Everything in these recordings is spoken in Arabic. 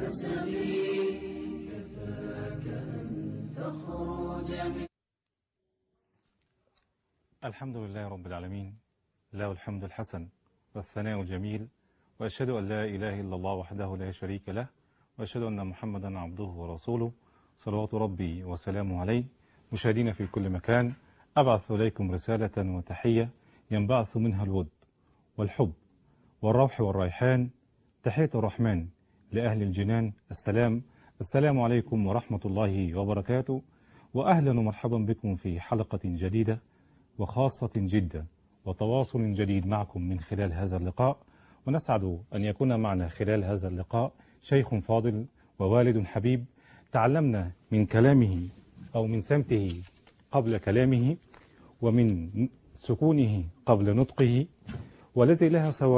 نسبي كفاك أن تخرج من. الحمد لله رب العالمين، له الحمد الحسن والثناء الجميل، وأشهد أن لا إله إلا الله وحده لا شريك له، وأشهد أن محمدا عبده ورسوله صلوات ربي وسلامه عليه. مشاهدين في كل مكان، أبعث إليكم رسالة وتحية ينبعث منها الود والحب والروح والريحان، تحية الرحمن لأهل الجنان. السلام عليكم ورحمة الله وبركاته، وأهلا ومرحبا بكم في حلقة جديدة وخاصة جدا وتواصل جديد معكم من خلال هذا اللقاء. ونسعد أن يكون معنا خلال هذا اللقاء شيخ فاضل ووالد حبيب، تعلمنا من كلامه أو من سمته قبل كلامه، ومن سكونه قبل نطقه، والذي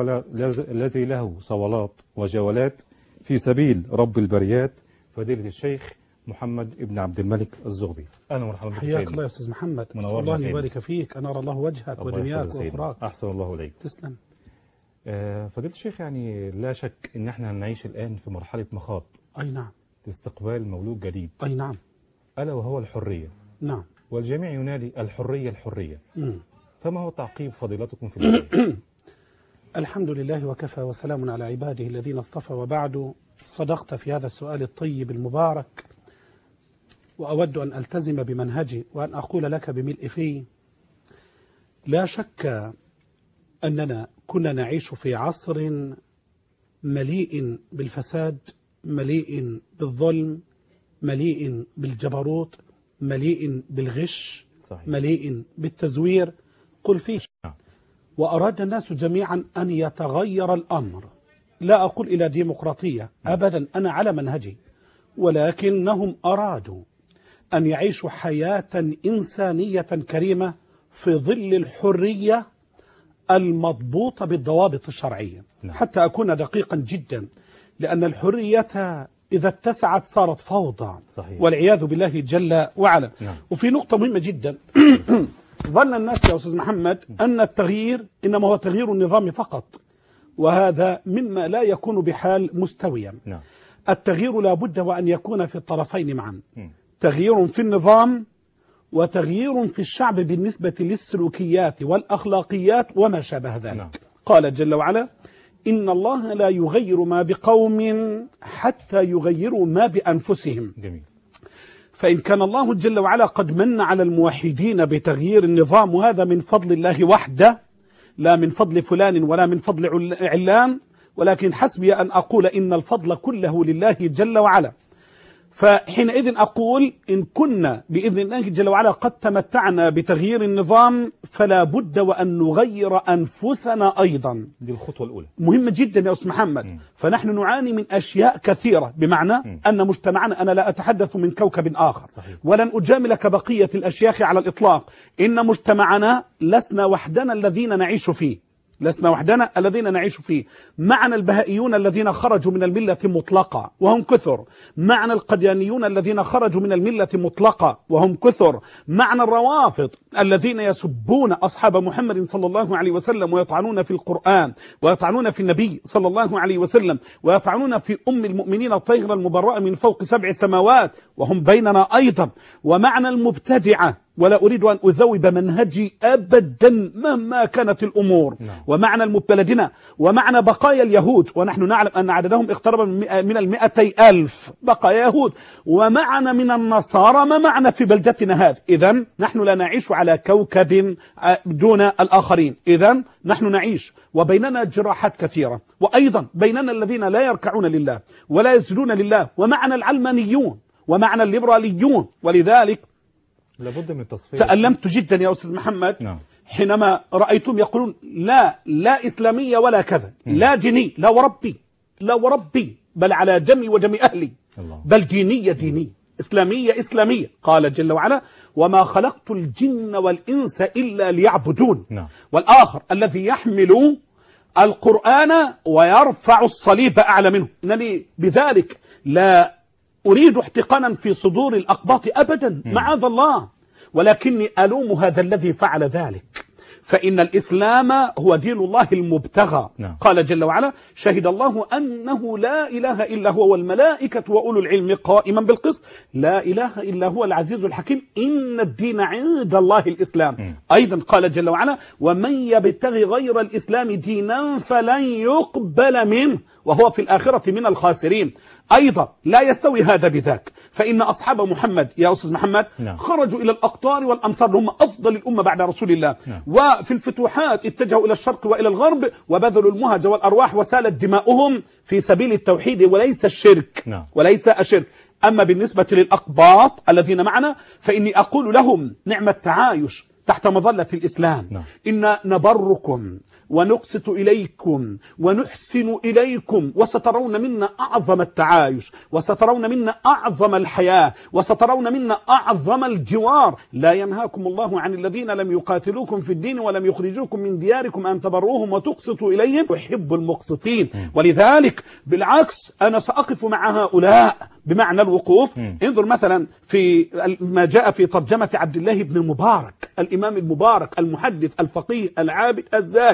له صولات وجولات في سبيل رب البريات، فضيلة الشيخ محمد ابن عبد الملك الزغبي. أهلا ومرحبا بك. حياك الله يا أستاذ محمد، أسأل الله أن يبارك فيك، أنار الله وجهك ودنياك وأخراك. أحسن الله إليك. تسلم. فضيلة الشيخ، يعني لا شك أن احنا نعيش الآن في مرحلة مخاض. أي نعم. لاستقبال مولود جديد. أي نعم. ألا وهو الحرية. نعم. والجميع ينادي الحرية الحرية. فما هو تعقيب فضيلتكم في البداية؟ الحمد لله وكفى وسلام على عباده الذين اصطفى، وبعد. صدقت في هذا السؤال الطيب المبارك، وأود أن ألتزم بمنهجي وأن أقول لك بملء فيه: لا شك أننا كنا نعيش في عصر مليء بالفساد، مليء بالظلم، مليء بالجبروت، مليء بالغش، صحيح. مليء بالتزوير، قل فيه. وأراد الناس جميعا أن يتغير الأمر. لا أقول إلى ديمقراطية أبدا، أنا على منهجي، ولكنهم أرادوا أن يعيشوا حياة إنسانية كريمة في ظل الحرية المضبوطة بالضوابط الشرعية. حتى أكون دقيقا جدا، لأن الحرية إذا اتسعت صارت فوضى، صحيح. والعياذ بالله جل وعلا. وفي نقطة مهمة جدا ظن الناس يا أستاذ محمد أن التغيير إنما هو تغيير النظام فقط، وهذا مما لا يكون بحال مستويا. التغيير لا بد وأن يكون في الطرفين معا، تغيير في النظام وتغيير في الشعب بالنسبة للسلوكيات والأخلاقيات وما شابه ذلك. قال جل وعلا: إن الله لا يغير ما بقوم حتى يغيروا ما بأنفسهم. جميل. فإن كان الله جل وعلا قد من على الموحدين بتغيير النظام، وهذا من فضل الله وحده، لا من فضل فلان ولا من فضل علان، ولكن حسبي أن أقول إن الفضل كله لله جل وعلا. فحينئذ أقول إن كنا بإذن الله جل وعلا قد تمتعنا بتغيير النظام، فلا بد وأن نغير أنفسنا أيضا. دي الخطوة الأولى مهمة جدا يا أستاذ محمد. فنحن نعاني من أشياء كثيرة، بمعنى أن مجتمعنا، أنا لا أتحدث من كوكب آخر، صحيح. ولن أجامل كبقية الأشياخ على الإطلاق. إن مجتمعنا لسنا وحدنا الذين نعيش فيه، لسنا وحدنا الذين نعيش فيه. معنا البهائيون الذين خرجوا من الملة مطلقة وهم كثر، معنا القديانيون الذين خرجوا من الملة مطلقة وهم كثر، معنا الروافض الذين يسبون أصحاب محمد صلى الله عليه وسلم ويطعنون في القرآن ويطعنون في النبي صلى الله عليه وسلم ويطعنون في أم المؤمنين الطاهرة المبرأة من فوق 7 سماوات وهم بيننا أيضا، ومعنا المبتدعة، ولا أريد أن أذوب منهجي أبدا مهما كانت الأمور، ومعنى المبتلدين، ومعنى بقايا اليهود، ونحن نعلم أن عددهم اقترب من 200,000 بقايا يهود، ومعنى من النصارى ما معنى في بلدتنا هذه. إذن نحن لا نعيش على كوكب دون الآخرين، إذن نحن نعيش وبيننا جراحات كثيرة، وأيضا بيننا الذين لا يركعون لله ولا يسجدون لله، ومعنى العلمانيون ومعنى الليبراليون. ولذلك لابد من التصفية. تألمت جدا يا أستاذ محمد حينما رأيتهم يقولون لا إسلامية ولا كذا، لا ديني، لا وربي، لا وربي، بل على دمي ودم أهلي، بل دينية دينية، إسلامية إسلامية. قال جل وعلا: وما خلقت الجن والإنس إلا ليعبدون. والآخر الذي يحمل القرآن ويرفع الصليب أعلى منه. إنني بذلك لا أريد احتقانا في صدور الأقباط أبدا، معاذ الله، ولكني ألوم هذا الذي فعل ذلك، فإن الإسلام هو دين الله المبتغى. نعم. قال جل وعلا: شهد الله أنه لا إله إلا هو والملائكة وأولو العلم قائما بالقسط لا إله إلا هو العزيز الحكيم إن الدين عند الله الإسلام. أيضا قال جل وعلا: ومن يبتغي غير الإسلام دينا فلن يقبل منه وهو في الآخرة من الخاسرين. أيضا لا يستوي هذا بذاك، فإن أصحاب محمد يا أستاذ محمد خرجوا إلى الأقطار والأمصار، هم أفضل الأمة بعد رسول الله، وفي الفتوحات اتجهوا إلى الشرق وإلى الغرب وبذلوا المهج والأرواح وسالت دماؤهم في سبيل التوحيد وليس الشرك. وليس الشرك. أما بالنسبة للأقباط الذين معنا فإني أقول لهم: نعم التعايش تحت مظلة الإسلام. إن نبركم ونقسط إليكم ونحسن إليكم وسترون منا أعظم التعايش وسترون منا أعظم الحياة وسترون منا أعظم الجوار. لا ينهاكم الله عن الذين لم يقاتلوكم في الدين ولم يخرجوكم من دياركم أن تبروهم وتقسطوا إليهم ويحب المقسطين. ولذلك بالعكس أنا سأقف مع هؤلاء بمعنى الوقوف. انظر مثلا في ما جاء في ترجمة عبد الله بن المبارك، الإمام المبارك المحدث الفقيه العابد الزاهد.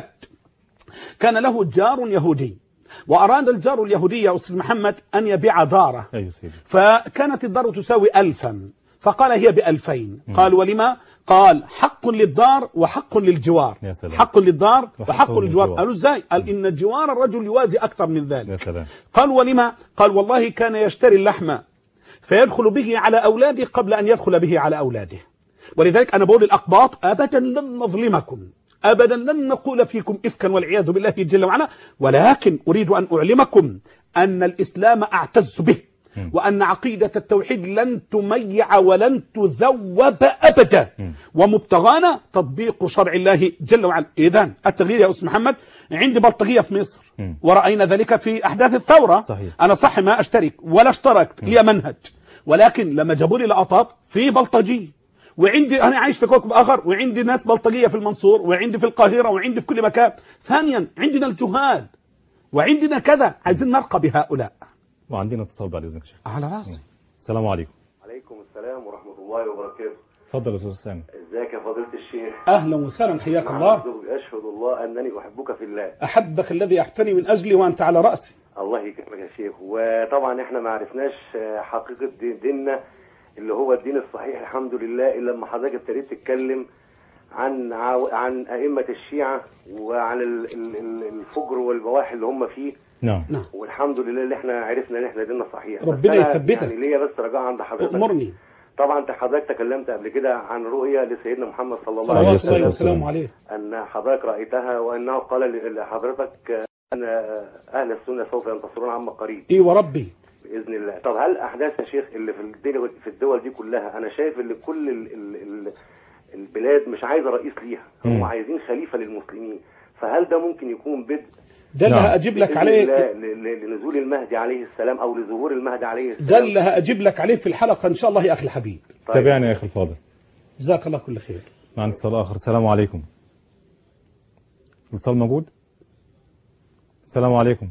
كان له جار يهودي، وأراد الجار اليهودي يا أستاذ محمد أن يبيع داره. فكانت الدار تساوي 1000، فقال هي ب2000. قال: ولما؟ قال: حق للدار وحق للجوار. حق للدار وحق للجوار. قالوا ازاي؟ قال: إن جوار الرجل يوازي أكثر من ذلك. قال: ولما؟ قال: والله كان يشتري اللحم فيدخل به على أولاده قبل أن يدخل به على أولاده. ولذلك أنا بقول للأقباط: أبدا لن نظلمكم، أبدا لن نقول فيكم إفكا والعياذ بالله جل وعلا، ولكن أريد أن أعلمكم أن الإسلام أعتز به، وأن عقيدة التوحيد لن تميع ولن تذوب أبدا، ومبتغانا تطبيق شرع الله جل وعلا. إذن التغيير يا أستاذ محمد، عندي بلطجية في مصر ورأينا ذلك في أحداث الثورة. أنا صح ما أشترك ولا اشتركت، لي منهج، ولكن لما جابوا لي لقطات في بلطجي، وعندي أنا عايش في كوكب آخر، وعندي ناس بلطجية في المنصور، وعندي في القاهرة، وعندي في كل مكان. ثانيا عندنا الجهال وعندنا كذا، عايزين نرقى بهؤلاء. وعندنا اتصال بعد إذنك شيخ. على راسي. السلام عليكم. عليكم السلام ورحمة الله وبركاته. اتفضل يا أستاذ سامي. ازيك يا فضيلة الشيخ؟ أهلا وسهلا، حياك الله. أشهد الله أنني أحبك في الله. أحبك الذي أحتني من أجلي وأنت على رأسي. الله يكرمك يا شيخ. وطبعا احنا ما عرفناش حقيقة ديننا اللي هو الدين الصحيح الحمد لله إلا لما حضرتك ابتديت تتكلم عن أئمة الشيعة وعن الفجر والبواحي اللي هم فيه. نعم. والحمد لله اللي احنا عرفنا ان احنا ديننا صحيح. ربنا يثبتك. يعني ليا بس رجاء عند حضرتك. أمرني. طبعا انت حضرتك تكلمت قبل كده عن رؤية لسيدنا محمد صلى الله عليه وسلم والسلام عليه، ان حضرتك رأيتها وانه قال لحضرتك ان اهل السنة سوف ينتصرون عما قريب. ايه وربي باذن الله. طب هل احداث يا شيخ اللي في الدول دي كلها، انا شايف ان كل البلاد مش عايزه رئيس ليها، هم عايزين خليفة للمسلمين، فهل ده ممكن يكون بدء ده اللي هأجيب لك عليه لنزول المهدي عليه السلام او لظهور المهدي عليه السلام؟ ده اللي هأجيب لك عليه في الحلقة ان شاء الله يا اخي الحبيب. طيب. تابعني يا اخي الفاضل. جزاك الله كل خير. معنا اتصال اخر. السلام عليكم. الاتصال موجود؟ السلام عليكم.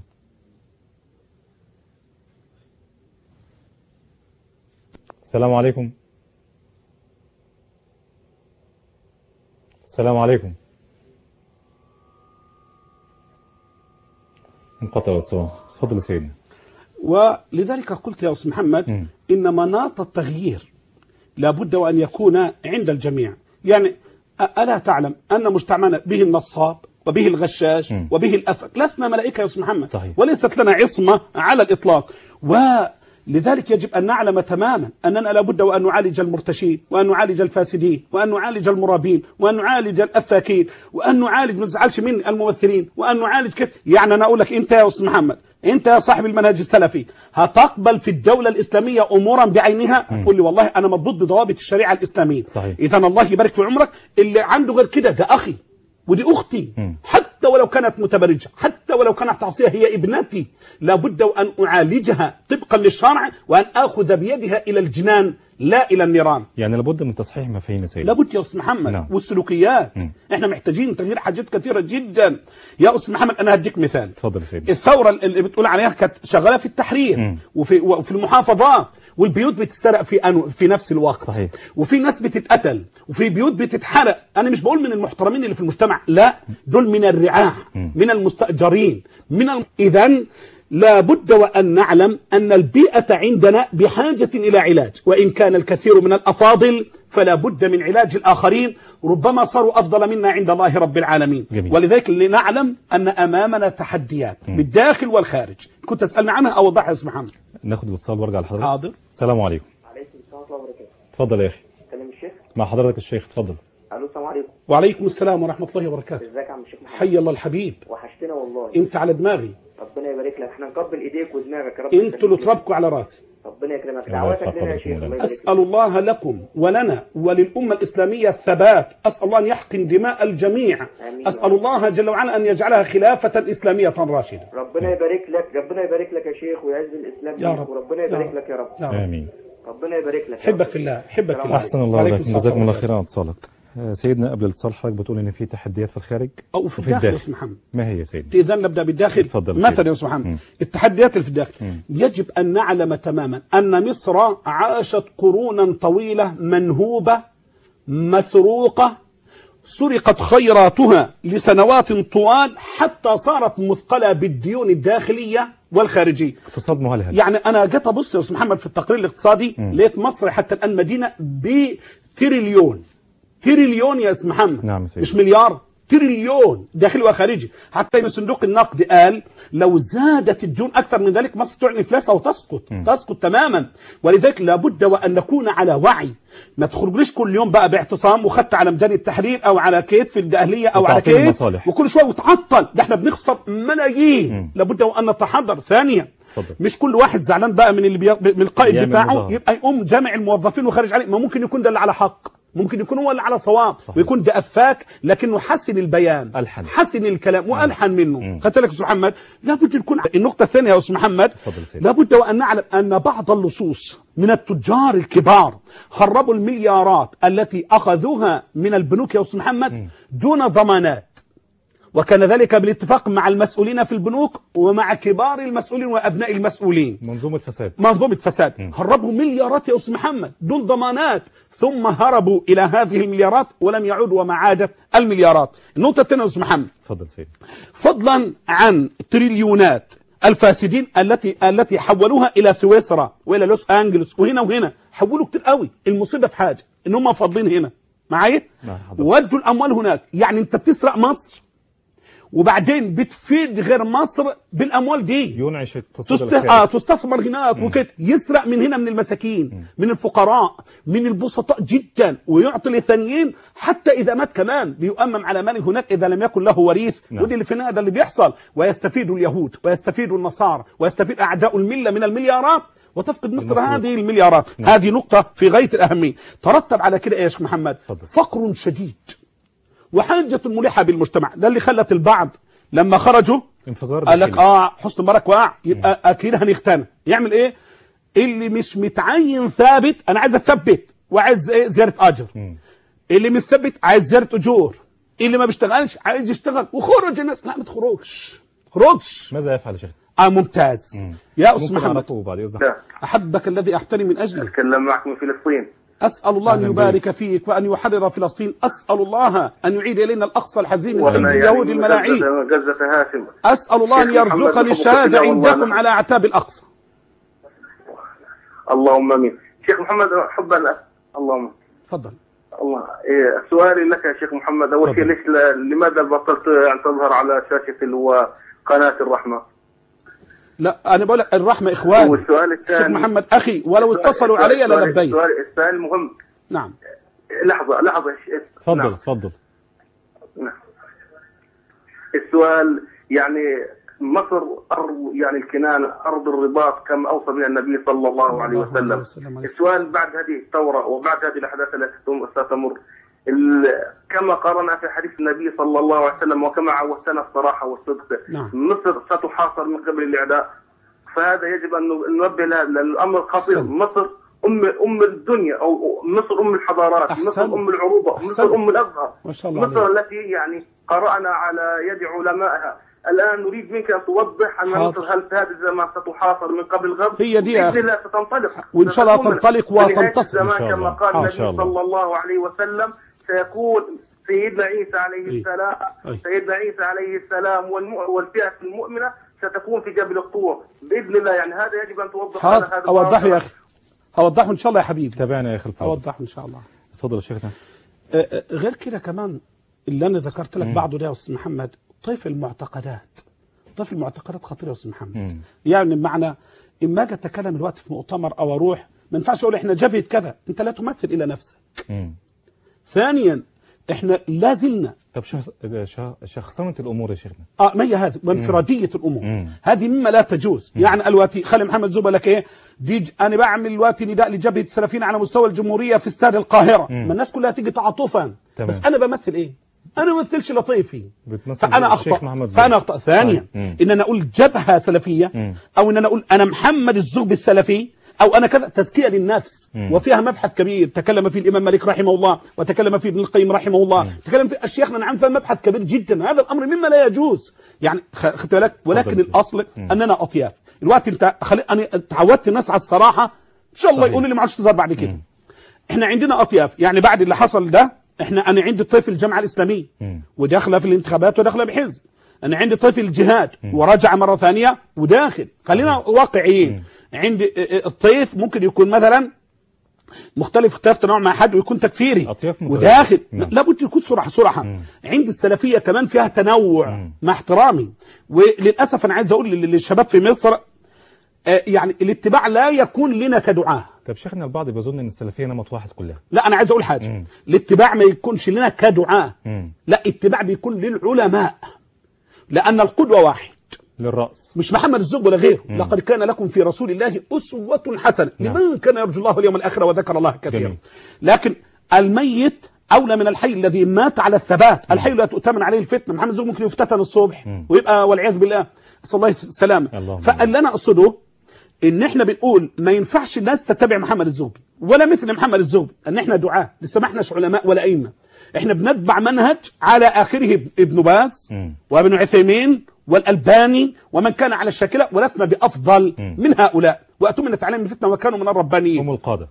السلام عليكم. السلام عليكم. انقطع الاتصال. تفضل يا سيدنا. ولذلك قلت يا أستاذ محمد إن مناط التغيير لابد وأن يكون عند الجميع. يعني ألا تعلم أن مجتمعنا به النصاب وبه الغشاش وبه الأفك، لسنا ملائكة يا أستاذ محمد. صحيح. وليست لنا عصمة على الإطلاق. ولذلك يجب أن نعلم تماما أننا لابد وأن نعالج المرتشين، وأن نعالج الفاسدين، وأن نعالج المرابين، وأن نعالج الأفاكين، وأن نعالج ما تزعلش من الممثلين، وأن نعالج كده. يعني أنا أقول لك أنت يا أستاذ محمد، أنت يا صاحب المنهج السلفي، هتقبل في الدولة الإسلامية أمورا بعينها؟ قل لي والله أنا ضد ضوابط الشريعة الإسلامية. صحيح. إذا الله يبارك في عمرك. اللي عنده غير كده ده أخي ودي أختي، حتى ولو كانت متبرجة، حتى ولو كانت تعصيها، هي ابنتي، لابد وأن أعالجها طبقا للشرع، وأن آخذ بيدها إلى الجنان لا إلى النيران. يعني لابد من تصحيح مفاهيم يا سيدي. لابد يا أستاذ محمد. نعم. والسلوكيات. احنا محتاجين تغيير حاجات كثيرة جدا يا أستاذ محمد. أنا هديك مثال. اتفضل يا سيدي. الثورة اللي بتقول عليها كانت شغالة في التحرير وفي المحافظات، والبيوت بتتسرق في نفس الوقت. صحيح. وفي ناس بتتقتل وفي بيوت بتتحرق. أنا مش بقول من المحترمين اللي في المجتمع، لا، دول من الرعاع، من المستأجرين، إذن لابد وأن نعلم أن البيئة عندنا بحاجة إلى علاج، وإن كان الكثير من الأفاضل فلا بد من علاج الآخرين، ربما صاروا أفضل منا عند الله رب العالمين. جميل. ولذلك لنعلم أن أمامنا تحديات بالداخل والخارج. كنت تسألني عنها أو أوضحها يا أستاذ محمد؟ ناخد الاتصال وارجع لحضرتك. حاضر. السلام عليكم. عليكم السلام ورحمة الله وبركاته. اتفضل يا أخي. كلام الشيخ. مع حضرتك الشيخ، اتفضل. الو السلام عليكم. وعليكم السلام ورحمة الله وبركاته. ازيك يا عم الشيخ محمد؟ حي الله الحبيب. وحشتنا والله. أنت على دماغي. ربنا يبارك لك، احنا نقبل ايديك ودماغك يا رب. أنتوا اللي تربكوا على راسي. ربنا يكرمك. الله دعواتك يرفع لنا يا قدرك شيخ. مولانا. الله يبارك لك. أسأل الله لكم ولنا وللأمة الإسلامية الثبات. أسأل الله أن يحقن دماء الجميع. آمين. أسأل الله جل وعلا أن يجعلها خلافة إسلامية راشدة. ربنا يبارك لك، ربنا يبارك لك يا شيخ ويعز الاسلام يا ليك، رب. وربنا يبارك لك يا رب. يا رب. آمين. ربنا يبارك لك. حبك في الله، حبك في الله. أحسن الله عليكم عليكم، السلام جزاكم الله ورحمة خيرا على اتصالك. سيدنا قبل الاتصال حضرتك بتقول ان في تحديات في الخارج أو في الداخل يا أستاذ محمد. ما هي يا سيدي؟ إذا نبدأ بالداخل. اتفضل. مثلا يا أستاذ محمد، التحديات اللي في الداخل يجب أن نعلم تماما أن مصر عاشت قرونا طويلة منهوبة مسروقة، سرقت خيراتها لسنوات طوال حتى صارت مثقلة بالديون الداخلية والخارجية. اقتصاد مهلهل. يعني أنا جيت أبص يا أستاذ محمد في التقرير الاقتصادي لقيت مصر حتى الآن مدينة بتريليون. تريليون يا أستاذ محمد. نعم سيدي. مش مليار، تريليون داخلي وخارجي. حتى ان صندوق النقد قال لو زادت الديون اكثر من ذلك مصر تعلن افلاسها وتسقط. تسقط تماما. ولذلك لابد وان نكون على وعي. ما تخرجليش كل يوم بقى باعتصام وخدت على ميدان التحرير او على كتف الدقهلية او على وتعطيل كتف المصالح. وكل شويه وتعطل. ده احنا بنخسر ملايين. لابد وان نتحضر. ثانيا اتفضل. مش كل واحد زعلان بقى من من القائد يعمل بتاعه مظاهر. يبقى يقوم جامع الموظفين وخارج عليه. ما ممكن يكون ده اللي على حق، ممكن يكون هو اللي على صواب. صحيح. ويكون ده أفاك لكنه حسن البيان، ألحن. حسن الكلام وألحن منه. خدت لك يا أستاذ محمد؟ لابد يكون النقطة الثانية يا أستاذ محمد، اتفضل سيدي. لابد وأن نعلم أن بعض اللصوص من التجار الكبار خربوا المليارات التي أخذوها من البنوك يا أستاذ محمد دون ضمانات. وكان ذلك بالاتفاق مع المسؤولين في البنوك ومع كبار المسؤولين وأبناء المسؤولين. منظومة فساد. منظومة فساد. هربوا مليارات يا أستاذ محمد دون ضمانات، ثم هربوا إلى هذه المليارات ولم يعودوا وما عادت المليارات. النقطة الثانية يا أستاذ محمد، اتفضل سيدي. فضلا عن تريليونات الفاسدين التي حولوها إلى سويسرا وإلى لوس أنجلوس وهنا وهنا، حولوا كتير قوي. المصيبة في حاجة إن هم فاضلين هنا معايا، ودوا الأموال هناك. يعني أنت بتسرق مصر وبعدين بتفيد غير مصر بالاموال دي، ينعش الاقتصاد تستثمر هناك وكده. يسرق من هنا من المساكين من الفقراء من البسطاء جدا ويعطي للثانيين، حتى اذا مات كمان بيؤمم على ماله هناك اذا لم يكن له وريث. ودي اللي في النهايه ده اللي بيحصل. ويستفيد اليهود ويستفيد النصارى ويستفيد اعداء المله من المليارات وتفقد مصر هذه المليارات. هذه نقطه في غايه الاهميه. ترتب على كده يا شيخ محمد فقر شديد وحاجة ملحة بالمجتمع. ده اللي خلت البعض لما خرجوا قال لك حسن مبارك واقع يبقى اكيد هنختنى. يعمل ايه؟ اللي مش متعين ثابت انا عايز اثبت وعايز زياده اجر. اللي مش ثابت عايز زياده اجور. اللي ما بيشتغلش عايز يشتغل. وخرج الناس. لا ما تخرجش. ماذا يفعل يا شيخ؟ ممتاز. يا استاذ محمد بعد احبك الذي احترم من اجله. اتكلم معك من فلسطين. أسأل الله أن يبارك فيك وأن يحرر فلسطين. أسأل الله أن يعيد إلينا الأقصى الحزين من أيدي اليهود الملاعين. أسأل الله أن يرزقني الشهادة عندكم على أعتاب الأقصى. اللهم آمين. شيخ محمد حبا اللهم تفضل. الله سؤالي لك يا شيخ محمد، أول شيء لماذا بطلت أن تظهر على شاشة اللي هو قناة الرحمة؟ لا أنا بقول لك الرحمة إخوان. والسؤال الثاني شيخ محمد أخي ولو اتصلوا علي للبيت. السؤال المهم. نعم. لحظة. تفضل. نعم. السؤال يعني مصر أرض يعني الكنانة أرض الرباط كما أوصى بها النبي صلى الله عليه وسلم. السؤال بعد هذه الثورة وبعد هذه الأحداث التي ستمر كما قرنا في حديث النبي صلى الله عليه وسلم وكما عودتنا الصراحة والصدق. نعم. مصر ستحاصر من قبل الإعداء، فهذا يجب أن ننبه للأمر خطير. مصر ام الدنيا، او مصر ام الحضارات، مصر ام العروبه، مصر ام الازهر، مصر التي يعني قرانا على يد علمائها. الان نريد منك ان توضح ان مصر هل في هذا الزمان ستحاصر من قبل الغرب؟ هي دي باذن الله ستنطلق، وان شاء الله تنطلق وتنتصر ان شاء الله كما قال النبي صلى الله عليه وسلم. سيكون سيدنا عيسى عليه السلام، سيدنا عيسى عليه السلام والفئة المؤمنة ستكون في جبل الطور بإذن الله. يعني هذا يجب أن توضح على هذا. أوضحه يا أخي، أوضحه إن شاء الله يا حبيبي. تابعنا يا أخي الفاضل. أوضحه إن شاء الله. اتفضل يا شيخنا. غير كده كمان اللي أنا ذكرت لك بعده ده يا أستاذ محمد، طيف المعتقدات. طيف المعتقدات خطيرة يا أستاذ محمد. يعني بمعنى إما أجي أتكلم الوقت في مؤتمر أو أروح، ما ينفعش أقول إحنا جبهة كذا، أنت لا تمثل إلى نفسك. ثانيا احنا لا زلنا. طب شخصنة الامور يا شيخنا. ما هي هذه وانفراديه الامور، هذه مما لا تجوز. يعني الواتي خلي محمد زوبه لك ايه انا بعمل الواتي نداء لجبهه السلفيين على مستوى الجمهوريه في استاد القاهره، ما الناس كلها تيجي تعاطفا، بس انا بمثل ايه؟ انا ما بمثلش لطيفي، فانا اخطا. ثانيا ان انا اقول جبهه سلفيه، او ان انا اقول انا محمد الزغبي السلفي، أو أنا كذا، تزكية للنفس. وفيها مبحث كبير تكلم فيه الإمام مالك رحمه الله، وتكلم فيه ابن القيم رحمه الله، تكلم فيه الشيخنا. نعم، فيها مبحث كبير جدا. هذا الأمر مما لا يجوز، يعني خدت بالك. ولكن الأصل أننا أطياف. الوقت أنت أنا تعودت الناس على الصراحة، إن شاء الله يقولوا لي ما عادش تظهر بعد كده. إحنا عندنا أطياف، يعني بعد اللي حصل ده أنا عندي طيف الجماعة الإسلامية وداخلة في الانتخابات وداخلة بحزب. أنا عندي طيف الجهاد ورجع مرة ثانية وداخل. خلينا واقعيين. عندي الطيف ممكن يكون مثلا مختلف اختلاف تنوع مع حد ويكون تكفيري وداخل. لابد يكون صراحة. عندي السلفية كمان فيها تنوع مع احترامي. وللأسف أنا عايز أقول للشباب في مصر يعني الاتباع لا يكون لنا كدعاة. طب شيخنا البعض بيظن ان السلفيه نمط واحد كلها. لا، انا عايز اقول حاجه. الاتباع ما يكونش لنا كدعاة. لا، اتباع بيكون للعلماء، لان القدوه واحد للرأس، مش محمد الزغبي ولا غيره. لقد كان لكم في رسول الله أسوة حسنة لمن كان يرجو الله واليوم الآخر وذكر الله كثيرا. لكن الميت أولى من الحي الذي مات على الثبات. الحي لا تؤتمن عليه الفتنة. محمد الزغبي ممكن يفتتن الصبح ويبقى والعياذ بالله، نسأل الله السلامة. فاللي أنا أقصده إن إحنا بنقول ما ينفعش الناس تتبع محمد الزغبي ولا مثل محمد الزغبي، أن إحنا دعاة لسه ما إحناش علماء ولا أئمة. إحنا بنتبع منهج على آخره ابن باز وابن عثيمين والألباني ومن كان على الشاكلة، ولسنا بأفضل من هؤلاء. وأتمنى عليهم الفتنة وكانوا من الربانيين هم القادة.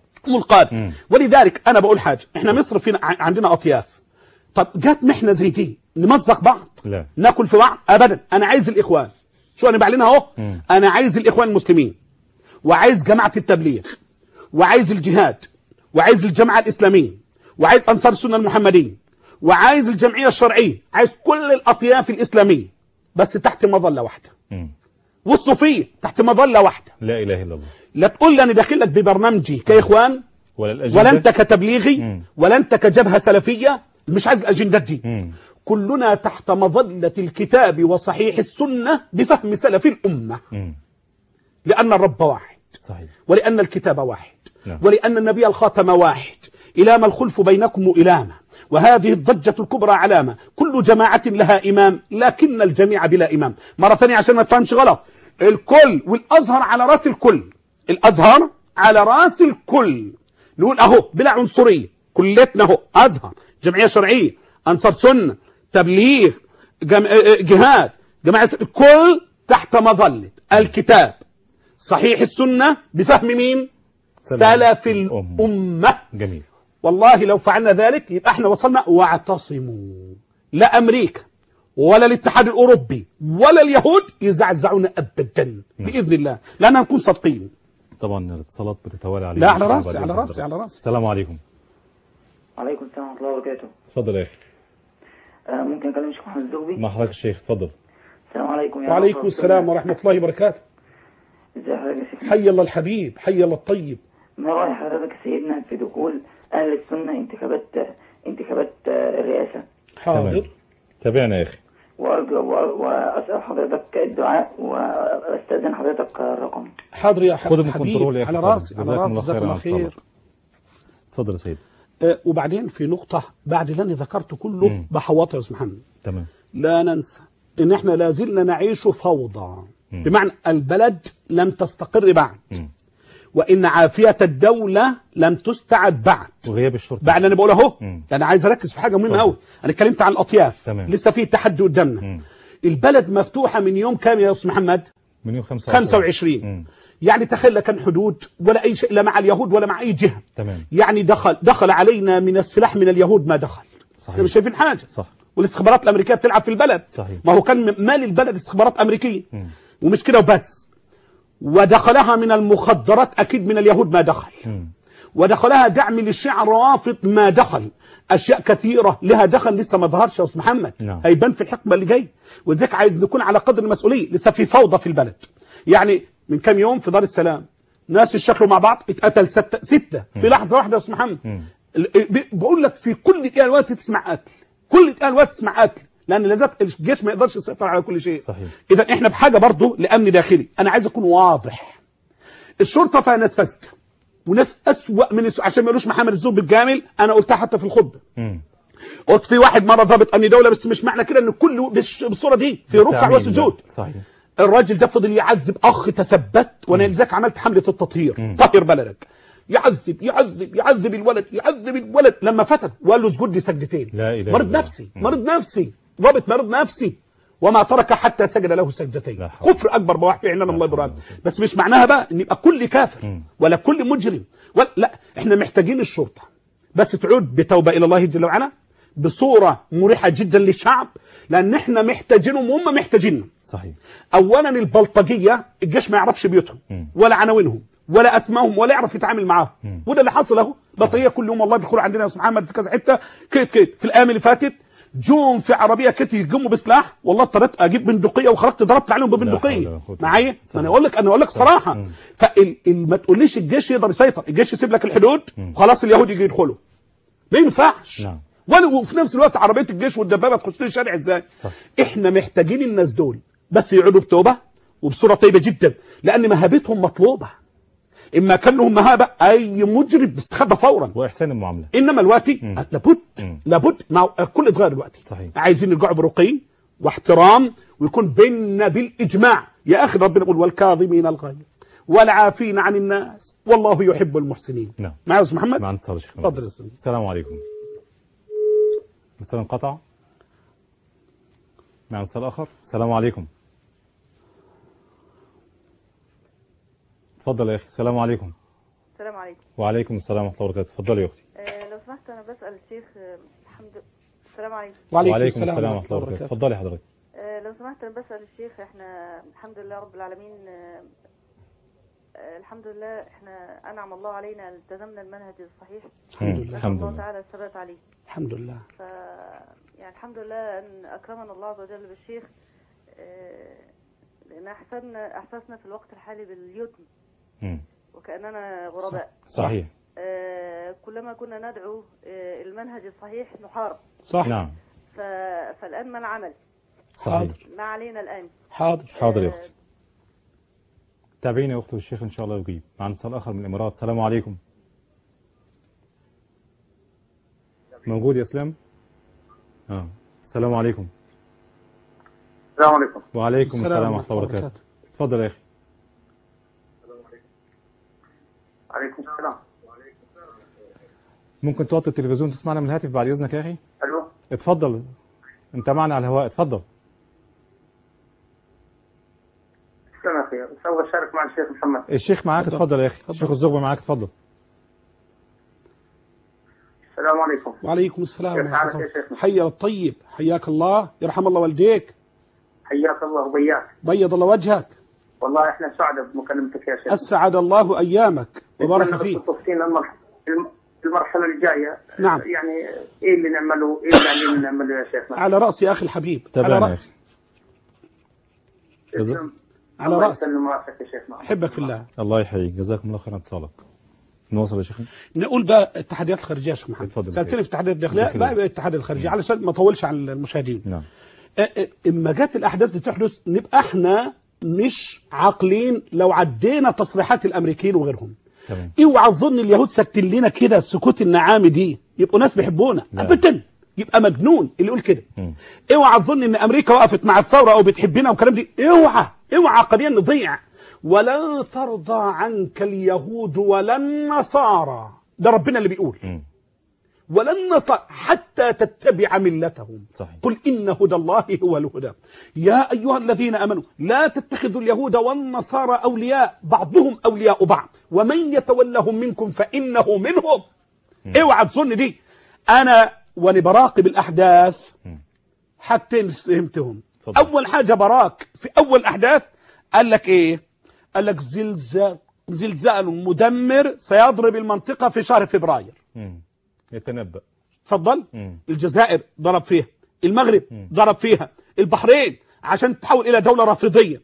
ولذلك أنا بقول حاجة، إحنا مصر فينا عندنا أطياف. طب جات محنة زي دي نمزق بعض؟ لا. ناكل في بعض؟ أبدا. أنا عايز الإخوان. شو أنا بعلنها أهو؟ أنا عايز الإخوان المسلمين، وعايز جماعة التبليغ، وعايز الجهاد، وعايز الجماعة الإسلامية، وعايز أنصار السنة المحمدية، وعايز الجمعية الشرعية، عايز كل الأطياف الإسلامية، بس تحت مظلة واحدة. والصوفية تحت مظلة واحدة. لا إله إلا الله. لا تقول لي أنا داخل لك ببرنامجي كإخوان ولا أنت كتبليغي ولا أنت كجبهة سلفية. مش عايز الأجندات دي. كلنا تحت مظلة الكتاب وصحيح السنة بفهم سلف الأمة. لأن الرب واحد. صحيح. ولأن الكتاب واحد. ولأن النبي الخاتم واحد. إلام الخلف بينكم إلامة، وهذه الضجة الكبرى علامة. كل جماعة لها إمام لكن الجميع بلا إمام. مرة ثانية عشان ما تفهمش غلط، الكل والأزهر على رأس الكل. الأزهر على رأس الكل. نقول أهو بلا عنصرية، كلتنا أهو أزهر، جمعية شرعية، أنصار سنة، تبليغ، جهاد، جماعة، الكل تحت مظلة الكتاب صحيح السنة بفهم مين؟ سلف الأمة. جميل. والله لو فعلنا ذلك يبقى احنا وصلنا. واعتصموا، لا أمريكا ولا الاتحاد الأوروبي ولا اليهود يزعزعون أبدا بإذن الله، لأننا نكون صادقين. طبعا الاتصالات بتتوالى علينا. لا، على راسي على راسي على راسي. السلام عليكم. وعليكم السلام ورحمة الله وبركاته. اتفضل يا أخي. ممكن أكلم الشيخ محمد الزغبي؟ مع حضرتك الشيخ، اتفضل. السلام عليكم. وعليكم السلام ورحمة الله وبركاته. ازي حضرتك يا شيخ؟ حي الله الحبيب، حي الله الطيب. ما رأي حضرتك سيدنا في دخول أهل السنة انتخابات الرئاسة؟ حاضر. تابعنا يا أخي. وأسأل حضرتك الدعاء وأستاذن حضرتك الرقم. حاضر يا حبيبي. على راسي على راسي. جزاك الله خير. اتفضل يا سيدي. وبعدين في نقطة بعد اللي أنا ذكرته كله بحوطها يا أستاذ محمد. تمام. لا ننسى إن إحنا لازلنا نعيش فوضى. بمعنى البلد لم تستقر بعد. وان عافيه الدوله لم تستعد بعد. وغياب الشرطه بعد انا بقول اهو. انا عايز اركز في حاجه مهمه قوي. انا اتكلمت عن الاطياف. تمام. لسه في تحدي قدامنا. البلد مفتوحه من يوم كام يا استاذ محمد؟ من يوم 25. يعني تخيل كان حدود ولا اي شيء لا مع اليهود ولا مع اي جهه. تمام. يعني دخل علينا من السلاح من اليهود ما دخل. صحيح. مش شايفين حاجه. صح. والاستخبارات الامريكيه بتلعب في البلد. صحيح. ما هو كان مال البلد استخبارات امريكيه. ومش كده وبس، ودخلها من المخدرات اكيد من اليهود ما دخل. ودخلها دعم للشيعة الروافض ما دخل. اشياء كثيره لها دخل لسه ما ظهرش يا استاذ محمد. هيبان في الحقبه اللي جايه، ولذلك عايز نكون على قدر المسؤوليه. لسه في فوضى في البلد. يعني من كام يوم في دار السلام ناس اشتغلوا مع بعض اتقتل ستة في لحظه واحده يا استاذ محمد. بقول لك في كل دقيقه الوقت تسمع قتل، كل دقيقه الوقت تسمع قتل، لان لذات الجيش ما يقدرش يسيطر على كل شيء. صحيح. اذا احنا بحاجه برضه لامن داخلي. انا عايز اكون واضح. الشرطه فيها ناس فاسده وناس اسوأ من عشان ما يقولوش محمد الزوب بالجامل. انا قلتها حتى في الخطبه. قلت في واحد مره ضابط امن دوله، بس مش معنى كده ان كل بالصوره دي في ركع وسجود. صحيح. الراجل ده فضل يعذب اخ تثبت، وانا لذلك عملت حمله التطهير. طهر بلدك. يعذب الولد لما فتن وقال له اسجد لي سجدتين. مرض نفسي ضابط مرض نفسي، وما ترك حتى سجد له سجدتين. كفر اكبر بواح في عيننا الله برهان. بس مش معناها بقى ان يبقى كل كافر ولا كل مجرم لا، احنا محتاجين الشرطه بس تعود بتوبه الى الله جل وعلا بصوره مريحه جدا للشعب، لان احنا محتاجينهم وهم محتاجيننا. صحيح. اولا البلطجيه الجيش ما يعرفش بيوتهم ولا عناوينهم ولا اسمائهم ولا يعرف يتعامل معاهم، وده اللي حصل اهو. بلطجيه كل يوم والله بيدخلوا عندنا يا استاذ محمد في كذا حته كده. في الايام اللي فاتت جوم في عربيه كده يهجموا بسلاح، والله اضطريت اجيب بندقيه وخرجت ضربت عليهم ببندقيه معايا. ما انا اقول لك صراحه. فما تقوليش الجيش يقدر يسيطر، الجيش يسيب لك الحدود خلاص اليهود يجي يدخلوا، ما ينفعش. وفي نفس الوقت عربيه الجيش والدبابه تخش لي الشارع ازاي؟ احنا محتاجين الناس دول بس يعودوا بتوبه وبصوره طيبه جدا، لان مهابتهم مطلوبه. اما كان لهم مهابه اي مجرم بيستخبى فورا واحسان المعامله. انما الوقتي لابد مع كل اتغير الوقتي. صحيح. عايزين نرجعوا برقي واحترام ويكون بيننا بالاجماع. يا اخي ربنا يقول والكاظمين الغيظ والعافين عن الناس والله يحب المحسنين. نعم. معايا يا استاذ محمد؟ مع اتصال شيخ. اتفضل. السلام عليكم. الاتصال انقطع. مع اتصال اخر. السلام عليكم. اتفضل يا اخي. السلام عليكم. السلام عليكم. وعليكم السلام ورحمه الله وبركاته. اتفضلي يا اختي. لو سمحت انا بسال الشيخ السلام عليكم. وعليكم السلام ورحمه الله وبركاته. اتفضلي حضرتك. لو سمحت انا بسال الشيخ، احنا الحمد لله رب العالمين، الحمد لله احنا انعم الله علينا التزمنا المنهج الصحيح. الحمد لله الله تعالى الثبات عليه. الحمد لله. يعني الحمد لله ان اكرمنا الله عز وجل بالشيخ، لان احسسنا في الوقت الحالي باليتم وكأننا غرباء. صحيح. كلما كنا ندعو المنهج الصحيح نحارب. صح. نعم. فالآن ما العمل؟ صحيح. ما علينا الآن؟ حاضر يا أختي. تابعينا يا أختي والشيخ إن شاء الله يجيب. مع اتصال آخر من الإمارات. السلام عليكم. موجود يا إسلام؟ السلام عليكم. السلام عليكم. وعليكم السلام ورحمة الله وبركاته. اتفضل يا أخي. عليكم السلام. ممكن توطي التلفزيون تسمعنا من الهاتف بعد إذنك يا أخي؟ ألو. اتفضل. أنت معنا على الهواء. اتفضل. تسلم يا أخي. سوف أشارك مع الشيخ محمد. الشيخ معاك. اتفضل يا أخي. الشيخ الزغبي معاك. اتفضل. السلام عليكم. وعليكم السلام. كيف حالك يا شيخ؟ حيا الطيب. حياك الله. يرحم الله والديك. حياك الله وبياك. بيض الله وجهك. والله احنا سعداء بمكالمتك يا شيخ. أسعد الله أيامك وبارك فيك. تفصيلنا المرحلة الجاية. نعم. يعني ايه اللي نعمله، ايه اللي علينا نعمله يا شيخ؟ على رأسي يا أخي الحبيب. على رأسي. على رأسي. يسلم راسك يا شيخ. أحبك في الله. الله يحييك. جزاكم الله خير اتصالك. نوصل يا شيخ. نقول بقى التحديات الخارجية يا شيخ محمد. سألتني في التحديات الداخلية بقى التحديات الخارجية علشان ما اطولش على المشاهدين. نعم. اما جت الأحداث دي تحدث نبقى احنا مش عاقلين لو عدينا تصريحات الأمريكيين وغيرهم. تمام. اوعى تظن اليهود ساكتين لنا كده السكوت النعامي دي يبقوا ناس بيحبونا ابدا، يبقى مجنون اللي يقول كده. اوعى تظن ان امريكا وقفت مع الثوره او بتحبنا والكلام دي، اوعى عقليا نضيع. ولن ترضى عنك اليهود ولا النصارى، ده ربنا اللي بيقول ولن نصارى حتى تتبع ملتهم. صحيح. قل إن هدى الله هو الهدى. يا أيها الذين آمنوا لا تتخذوا اليهود والنصارى أولياء بعضهم أولياء بعض ومن يتولهم منكم فإنه منهم. اوعى تظن دي. أنا وأنا براقب الأحداث حتى فهمتهم. أول حاجة براك في أول أحداث قال لك إيه؟ قال لك زلزال مدمر سيضرب المنطقة في شهر فبراير. يتنبأ. تفضل. الجزائر ضرب فيها، المغرب ضرب فيها، البحرين عشان تتحول إلى دولة رافضية،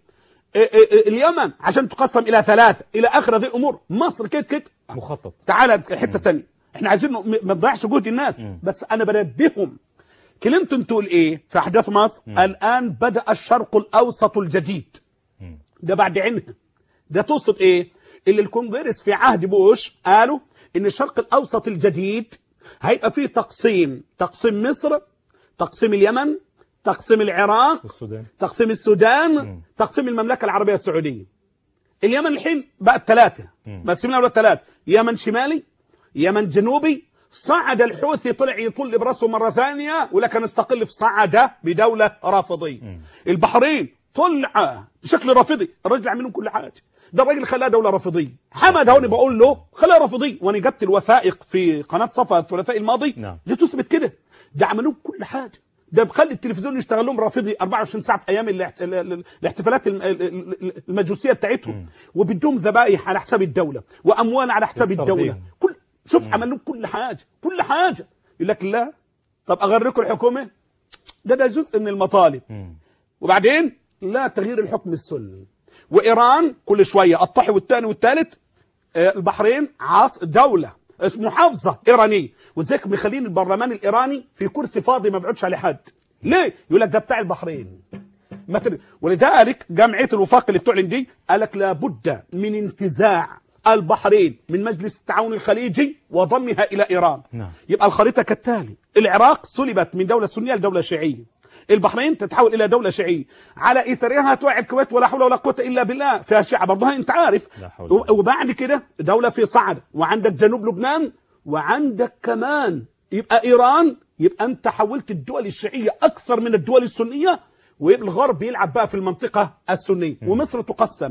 اليمن عشان تقسم إلى 3 إلى آخر هذه الأمور، مصر كده مخطط. تعال حتة تانية، احنا عايزين ما نضيعش جهد الناس. بس أنا بنبههم. كلينتون تقول إيه في أحداث مصر؟ الآن بدأ الشرق الأوسط الجديد. ده بعد عينها. ده تقصد إيه؟ اللي الكونغرس في عهد بوش قالوا إن الشرق الأوسط الجديد هيبقى فيه تقسيم مصر، تقسيم اليمن، تقسيم العراق، تقسيم السودان، تقسيم المملكة العربية السعودية. اليمن الحين بقت 3 بس من أول 3 يمن شمالي، يمن جنوبي. صعد الحوثي طلع يطل براسه مرة ثانية ولكن استقل في صعدة بدولة رافضية. البحرين طلع بشكل رافضي، الراجل عملهم كل حاجة. ده الراجل خلاه دولة رافضية. حمد هوني بقول له خلاه رافضية، وانا جبت الوثائق في قناة صفا الثلاثاء الماضي لتثبت كده. ده عملوه كل حاجة. ده بخلي التلفزيون يشتغل لهم رافضي 24 ساعة في ايام الاحتفالات المجوسية بتاعتهم، وبدهم ذبائح على حساب الدولة واموال على حساب الدولة. شوف عمل لهم كل حاجة. يقول لك لا طب اغرقوا الحكومة، ده جزء من المطالب. وبعدين لا تغيير الحكم السني. وإيران كل شوية الطحي والثاني والثالث. البحرين دولة محافظة إيرانية، وذلك مخلين البرلمان الإيراني في كرسي فاضي ما بيقعدش عليه حد. ليه؟ يقول لك ده بتاع البحرين. ولذلك جمعية الوفاق اللي بتعلن دي قال لك لابد من انتزاع البحرين من مجلس التعاون الخليجي وضمها إلى إيران. يبقى الخريطة كالتالي: العراق سلبت من دولة سنية لدولة شيعية، البحرين تتحول إلى دولة شيعية، على إثرها توعي الكويت ولا حول ولا قوة إلا بالله فيها شيعة برضها أنت عارف. وبعد كده دولة في صعد، وعندك جنوب لبنان، وعندك كمان يبقى إيران. يبقى أنت حولت الدول الشيعية أكثر من الدول السنية، ويبقى الغرب يلعب بقى في المنطقة السنية. ومصر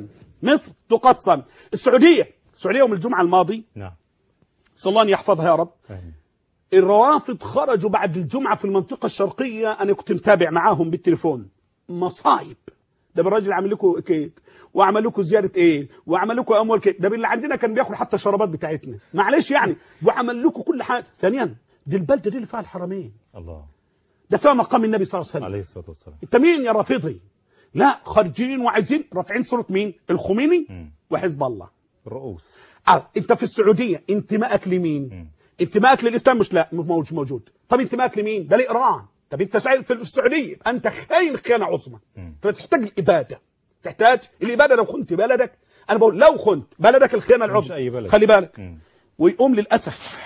تقسم. السعودية يوم الجمعة الماضي صلى الله أن يحفظها يا رب. الروافض خرجوا بعد الجمعة في المنطقة الشرقية، أنا كنت متابع معاهم بالتليفون. مصايب. ده بالراجل عمل لكم كيت، وعمل لكم زيادة إيه، وعمل لكم أموال كيت. ده باللي عندنا كان بياخد حتى الشرابات بتاعتنا، معلش يعني. وعمل لكم كل حاجة. ثانيا دي البلدة دي اللي فيها الحرمين. الله. ده فيها مقام النبي صلى الله عليه وسلم عليه الصلاة والسلام. أنت مين يا رافضي؟ لا خارجين وعايزين رافعين صورة مين؟ الخميني وحزب الله الرؤوس. أنت في السعودية انتمائك لمين؟ انتمائك للإسلام مش موجود. طب انتمائك لمين؟ ده لإيران. طب انت سعيد في السعودية، انت خيانة عظمى. فتحتاج الإبادة، تحتاج الإبادة. لو خنت بلدك، أنا بقول لو خنت بلدك الخيانة العظمى، خلي بالك. ويقوم للأسف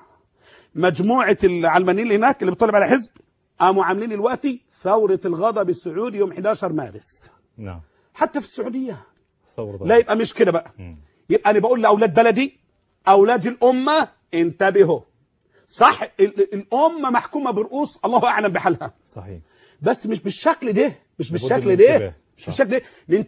مجموعة العلمانيين اللي هناك اللي بتطلب على حزب قاموا عاملين الوقتي ثورة الغضب السعودي يوم 11 مارس. نعم. حتى في السعودية لا يبقى مش كده بقى. يبقى أنا بقول لأولاد بلدي، أولاد الأمة انتبهوا. صح الأمة محكومة برؤوس الله أعلم بحالها. صحيح. بس مش بالشكل ده، مش بالشكل ده.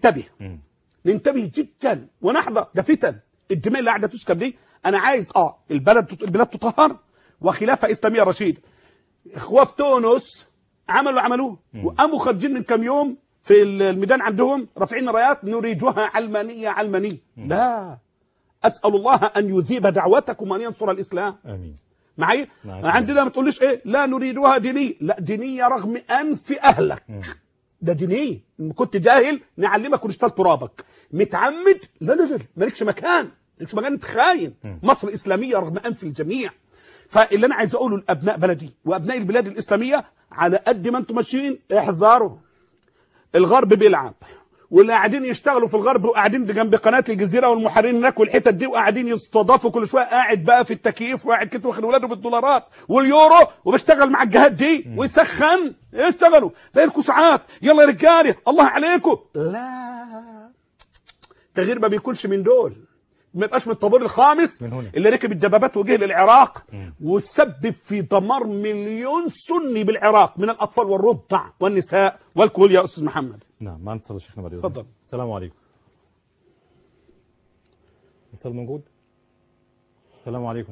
ننتبه جدا ونحذر. ده فتن. الدماء اللي قاعدة تسكب دي. أنا عايز البلاد تطهر وخلافة إسلامية رشيدة. إخوة في تونس عملوه وقاموا خارجين من كم يوم في الميدان عندهم رافعين رايات نريدها علمانية. لا، أسأل الله أن يذيب دعوتكم وأن ينصر الإسلام. آمين. معي؟ عندنا ما تقوليش إيه لا نريدها دينية. لا، دينية رغم أنف أهلك. ده دينية. كنت جاهل نعلمك ونشتغل ترابك. متعمد لا مالكش مكان، أنت خاين. مصر إسلامية رغم أنف الجميع. فاللي أنا عايز أقوله لأبناء بلدي وأبناء البلاد الإسلامية، على قد ما أنتم ماشيين احذروا. الغرب بيلعب، واللي قاعدين يشتغلوا في الغرب وقاعدين جنب قناة الجزيرة والمحررين هناك والحتت دي وقاعدين يستضافوا كل شويه، قاعد بقى في التكييف وقاعد كده واخد ولاده بالدولارات واليورو وبيشتغل مع الجهات دي ويسخن. يشتغلوا فيلكوا ساعات، يلا يا رجاله الله عليكم. لا، التغيير ما بيكونش من دول، ما يبقاش من الطابور الخامس من هنا. اللي ركب الدبابات وجه للعراق وسبب في دمار مليون سني بالعراق من الاطفال والرضع والنساء والكل. يا استاذ محمد. نعم، ما نتصل شيخنا بعد إذنك. اتفضل. السلام عليكم. اتصال موجود؟ السلام عليكم.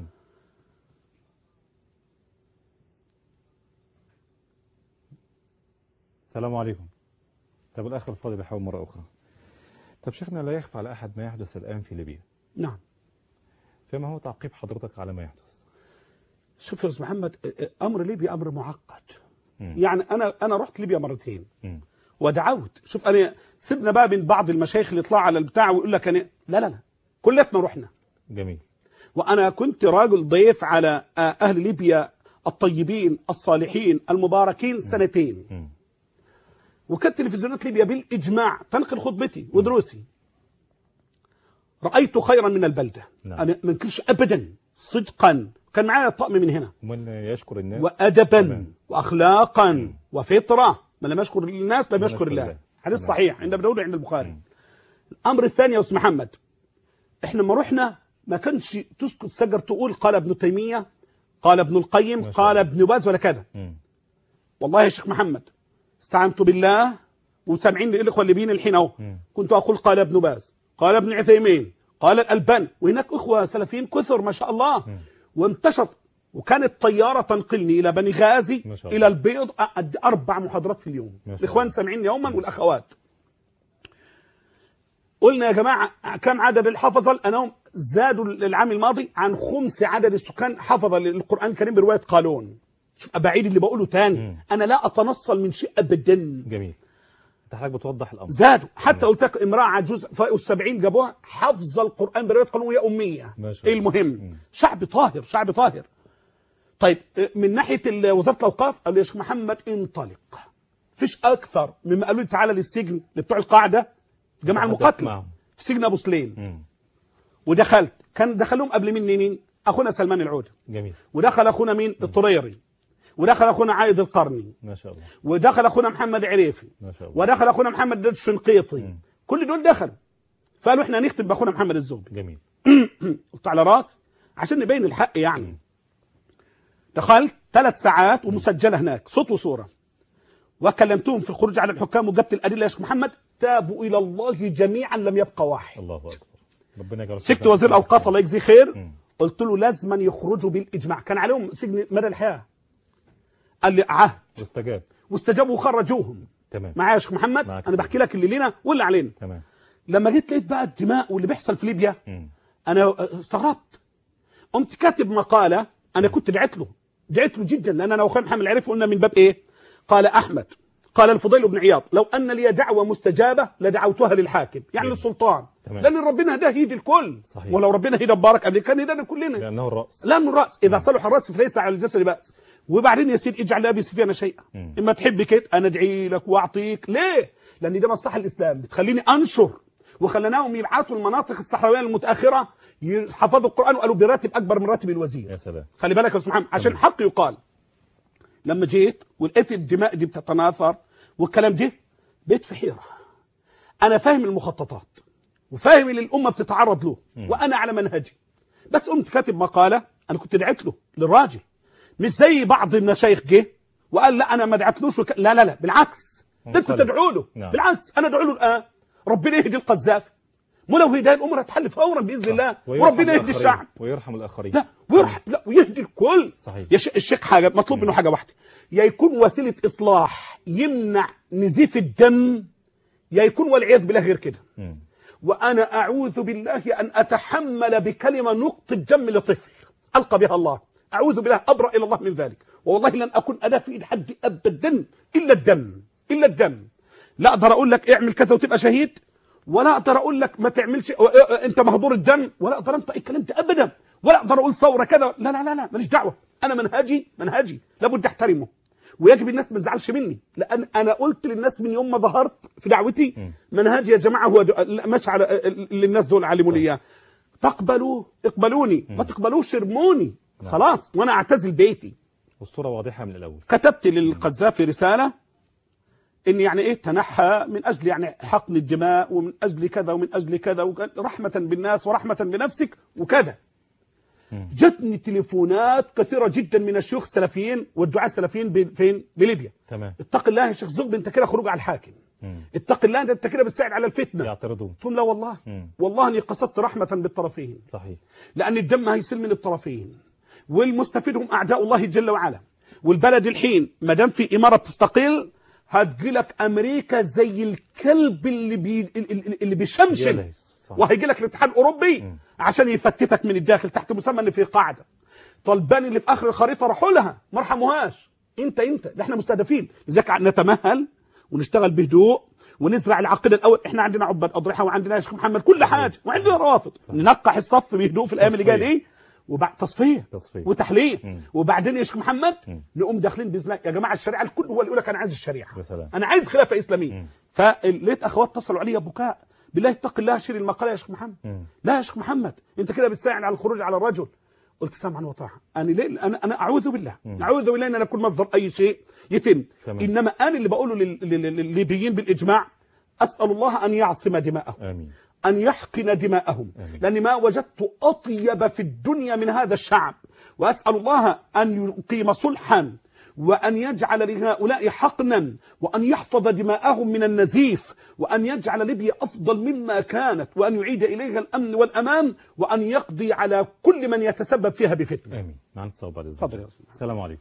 السلام عليكم. طب الأخ الفاضل يحاول مرة أخرى. طب شيخنا، لا يخفى على أحد ما يحدث الآن في ليبيا. نعم. فما هو تعقيب حضرتك على ما يحدث؟ شوف يا استاذ محمد، امر ليبيا امر معقد. يعني انا رحت ليبيا مرتين ودعوت. شوف انا سيبنا بقى من بعض المشايخ اللي يطلع على البتاع ويقول لك انا لا كلتنا رحنا. جميل. وانا كنت راجل ضيف على اهل ليبيا الطيبين الصالحين المباركين سنتين. وكانت تلفزيونات ليبيا بالاجماع تنقل خطبتي ودروسي. رايت خيرا من البلده. نعم. انا ما انكرش ابدا صدقا. كان معايا طقم من هنا ومن يشكر الناس وادبا تمام. واخلاقا وفطره. من لم يشكر الناس لم يشكر الله. حديث صحيح عند ابن داود عند البخاري. الامر الثاني يا استاذ محمد، احنا لما رحنا ما كانش تسكت سجر تقول قال ابن تيميه قال ابن القيم قال ابن باز ولا كذا. والله يا شيخ محمد استعنت بالله وسامعين الاخوه الليبيين الحين اهو. كنت اقول قال ابن باز قال ابن عثيمين قال الألباني، وهناك اخوه سلفيين كثر ما شاء الله. وانتشر، وكانت طياره تنقلني الى بني غازي الى البيض 4 محاضرات في اليوم. الاخوان سامعين يوما والاخوات. قلنا يا جماعه كم عدد الحفظه الان؟ زادوا العام الماضي عن 5 عدد السكان حفظه للقران الكريم بروايه قالون. شوف ابعيد اللي بقوله تاني. انا لا اتنصل من شيء ابدا. جميل. انت حضرتك بتوضح الامر. زادوا حتى قلت لك امراه عجوز فوق ال70 جابوها حفظ القران بروايه قالون وهي اميه. ايه المهم؟ شعب طاهر، شعب طاهر. طيب من ناحيه وزاره الاوقاف قالوا يا شيخ محمد انطلق. فيش اكثر مما قالوا لي تعالى للسجن لبتوع القاعده جماعه المقاتله في سجن ابو سليم. ودخلت، كان دخلهم قبل مني مين؟ اخونا سلمان العوده. جميل. ودخل اخونا مين؟ الطريري. ودخل اخونا عايد القرني. ما شاء الله. ودخل اخونا محمد عريفي. ما شاء الله. ودخل اخونا محمد الشنقيطي. كل دول دخلوا. فقالوا احنا هنختم باخونا محمد الزوبي. جميل. قلت على راسي عشان نبين الحق يعني. دخلت 3 ساعات ومسجله هناك صوت وصوره. وكلمتهم في الخروج على الحكام وجبت الادله يا شيخ محمد، تابوا الى الله جميعا لم يبقى واحد. الله اكبر. ربنا يجعل. سكت وزير الاوقاف الله يجزيه خير. قلت له لازما يخرجوا بالاجماع. كان عليهم سجن مدى الحياه. قال لي عهد. واستجابوا وخرجوهم. تمام. معايا يا شيخ محمد؟ انا بحكي لك اللي لينا واللي علينا. تمام. لما جيت لقيت بقى الدماء واللي بيحصل في ليبيا انا استغربت. قمت كاتب مقاله. انا كنت دعيت له جدا، لان انا واخويا محمد العريفي قلنا من باب ايه؟ قال احمد قال الفضيل بن عياض لو ان لي دعوه مستجابه لدعوتها للحاكم، يعني للسلطان. لان ربنا هداه يهدي الكل. صحيح. ولو ربنا هدى مبارك قبل كان هدانا كلنا. لانه الراس اذا صلح الراس فليس على الجسد باس. وبعدين يا سيدي اجعل لابي سفيان شيئا. اما تحب كده انا ادعي لك واعطيك. ليه؟ لان ده مصلحه الاسلام، بتخليني انشر. وخلناهم يبعثوا المناطق الصحراويه المتاخره يحفظوا القران وقالوا براتب اكبر من راتب الوزير. يا سلام. خلي بالك يا استاذ محمد عشان الحق يقال. لما جيت ولقيت الدماء دي بتتناثر والكلام ده بقيت في حيره. انا فاهم المخططات وفاهم اللي الامه بتتعرض له وانا على منهجي. بس قمت كاتب مقاله. انا كنت دعيت له للراجل، مش زي بعض المشايخ جه وقال لا انا ما دعتلوش لا بالعكس. انتوا تدعوا له. بالعكس انا ادعو له الان. ربنا يهدي القذافي. ولو هدايه الامور هتحل فورا باذن الله. وربنا يهدي الشعب ويرحم الاخرين. لا ويهدي الكل. صحيح. يا الشيخ حاجه مطلوب منه حاجه واحده، يا يكون وسيله اصلاح يمنع نزيف الدم، يا يكون والعياذ بالله غير كده. وانا اعوذ بالله ان اتحمل بكلمه نقطه دم لطفل القى بها الله. اعوذ بالله ابرأ الى الله من ذلك. والله لن اكون اداه في ايد حد ابدا الا الدم. لا اقدر اقول لك اعمل كذا وتبقى شهيد، ولا اقدر اقول لك ما تعملش انت مهدور الدم، ولا اقدر انطق الكلام ده ابدا، ولا اقدر اقول ثوره كذا. لا ماليش دعوه. انا منهجي لابد احترمه، ويجب الناس ما تزعلش مني، لان انا قلت للناس من يوم ما ظهرت في دعوتي منهجي يا جماعه هو ماشي على للناس دول علموني اياه. تقبلوا اقبلوني، ما تقبلوش ارموني. خلاص. وانا اعتزل بيتي. اسطوره واضحه من الاول. كتبت للقذافي رساله ان يعني ايه تنحى من اجل يعني حقن الدماء ومن اجل كذا ومن اجل كذا رحمة بالناس ورحمة بنفسك وكذا. جتني تليفونات كثيرة جدا من الشيوخ السلفيين والدعاة السلفيين فين؟ بليبيا. تمام. اتق الله يا شيخ زغب، انت كده خروج على الحاكم. اتق الله انت كده بتساعد على الفتنة. يعترضون. قلت لا والله. والله اني قصدت رحمة بالطرفين. صحيح. لان الدم هيسيل من الطرفين، والمستفيد هم اعداء الله جل وعلا. والبلد الحين ما دام في امارة تستقل هتجي لك امريكا زي الكلب اللي بيشمشم، وهيجي لك الاتحاد الاوروبي عشان يفتتك من الداخل تحت مسمى ان في قاعده. طالبان اللي في اخر الخريطه راحوا لها ما رحموهاش. انت ده احنا مستهدفين، لذلك نتمهل ونشتغل بهدوء ونزرع العقيده الاول. احنا عندنا عباد اضرحه وعندنا يا شيخ محمد كل حاجه وعندنا روافض. ننقح الصف بهدوء في الايام اللي جايه دي، وبعد تصفيه وتحليل، وبعدين يا شيخ محمد نقوم داخلين باذن الله. يا جماعه الشريعه الكل هو اللي يقول لك انا عايز الشريعه، انا عايز خلافه اسلاميه. فلقيت اخوات اتصلوا عليا بكاء، بالله اتق الله شيل المقاله يا شيخ محمد. لا يا شيخ محمد انت كده بتساعد على الخروج على الرجل. قلت سمعا وطاعه. انا اعوذ بالله اعوذ بالله ان انا اكون مصدر اي شيء يتم. انما انا اللي بقوله للليبيين بالاجماع اسال الله ان يعصم دماءهم. امين. أن يحقن دماءهم. لأني ما وجدت أطيب في الدنيا من هذا الشعب. وأسأل الله أن يقيم صلحا وأن يجعل لهؤلاء حقنا وأن يحفظ دماءهم من النزيف وأن يجعل ليبيا أفضل مما كانت وأن يعيد إليها الأمن والأمان وأن يقضي على كل من يتسبب فيها بفتنة. آمين. معنا اتصال بعد إذنك. تفضل يا أستاذ. السلام عليكم.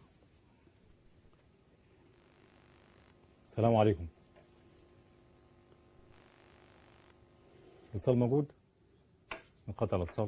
السلام عليكم. الاتصال موجود؟ انقطع الاتصال.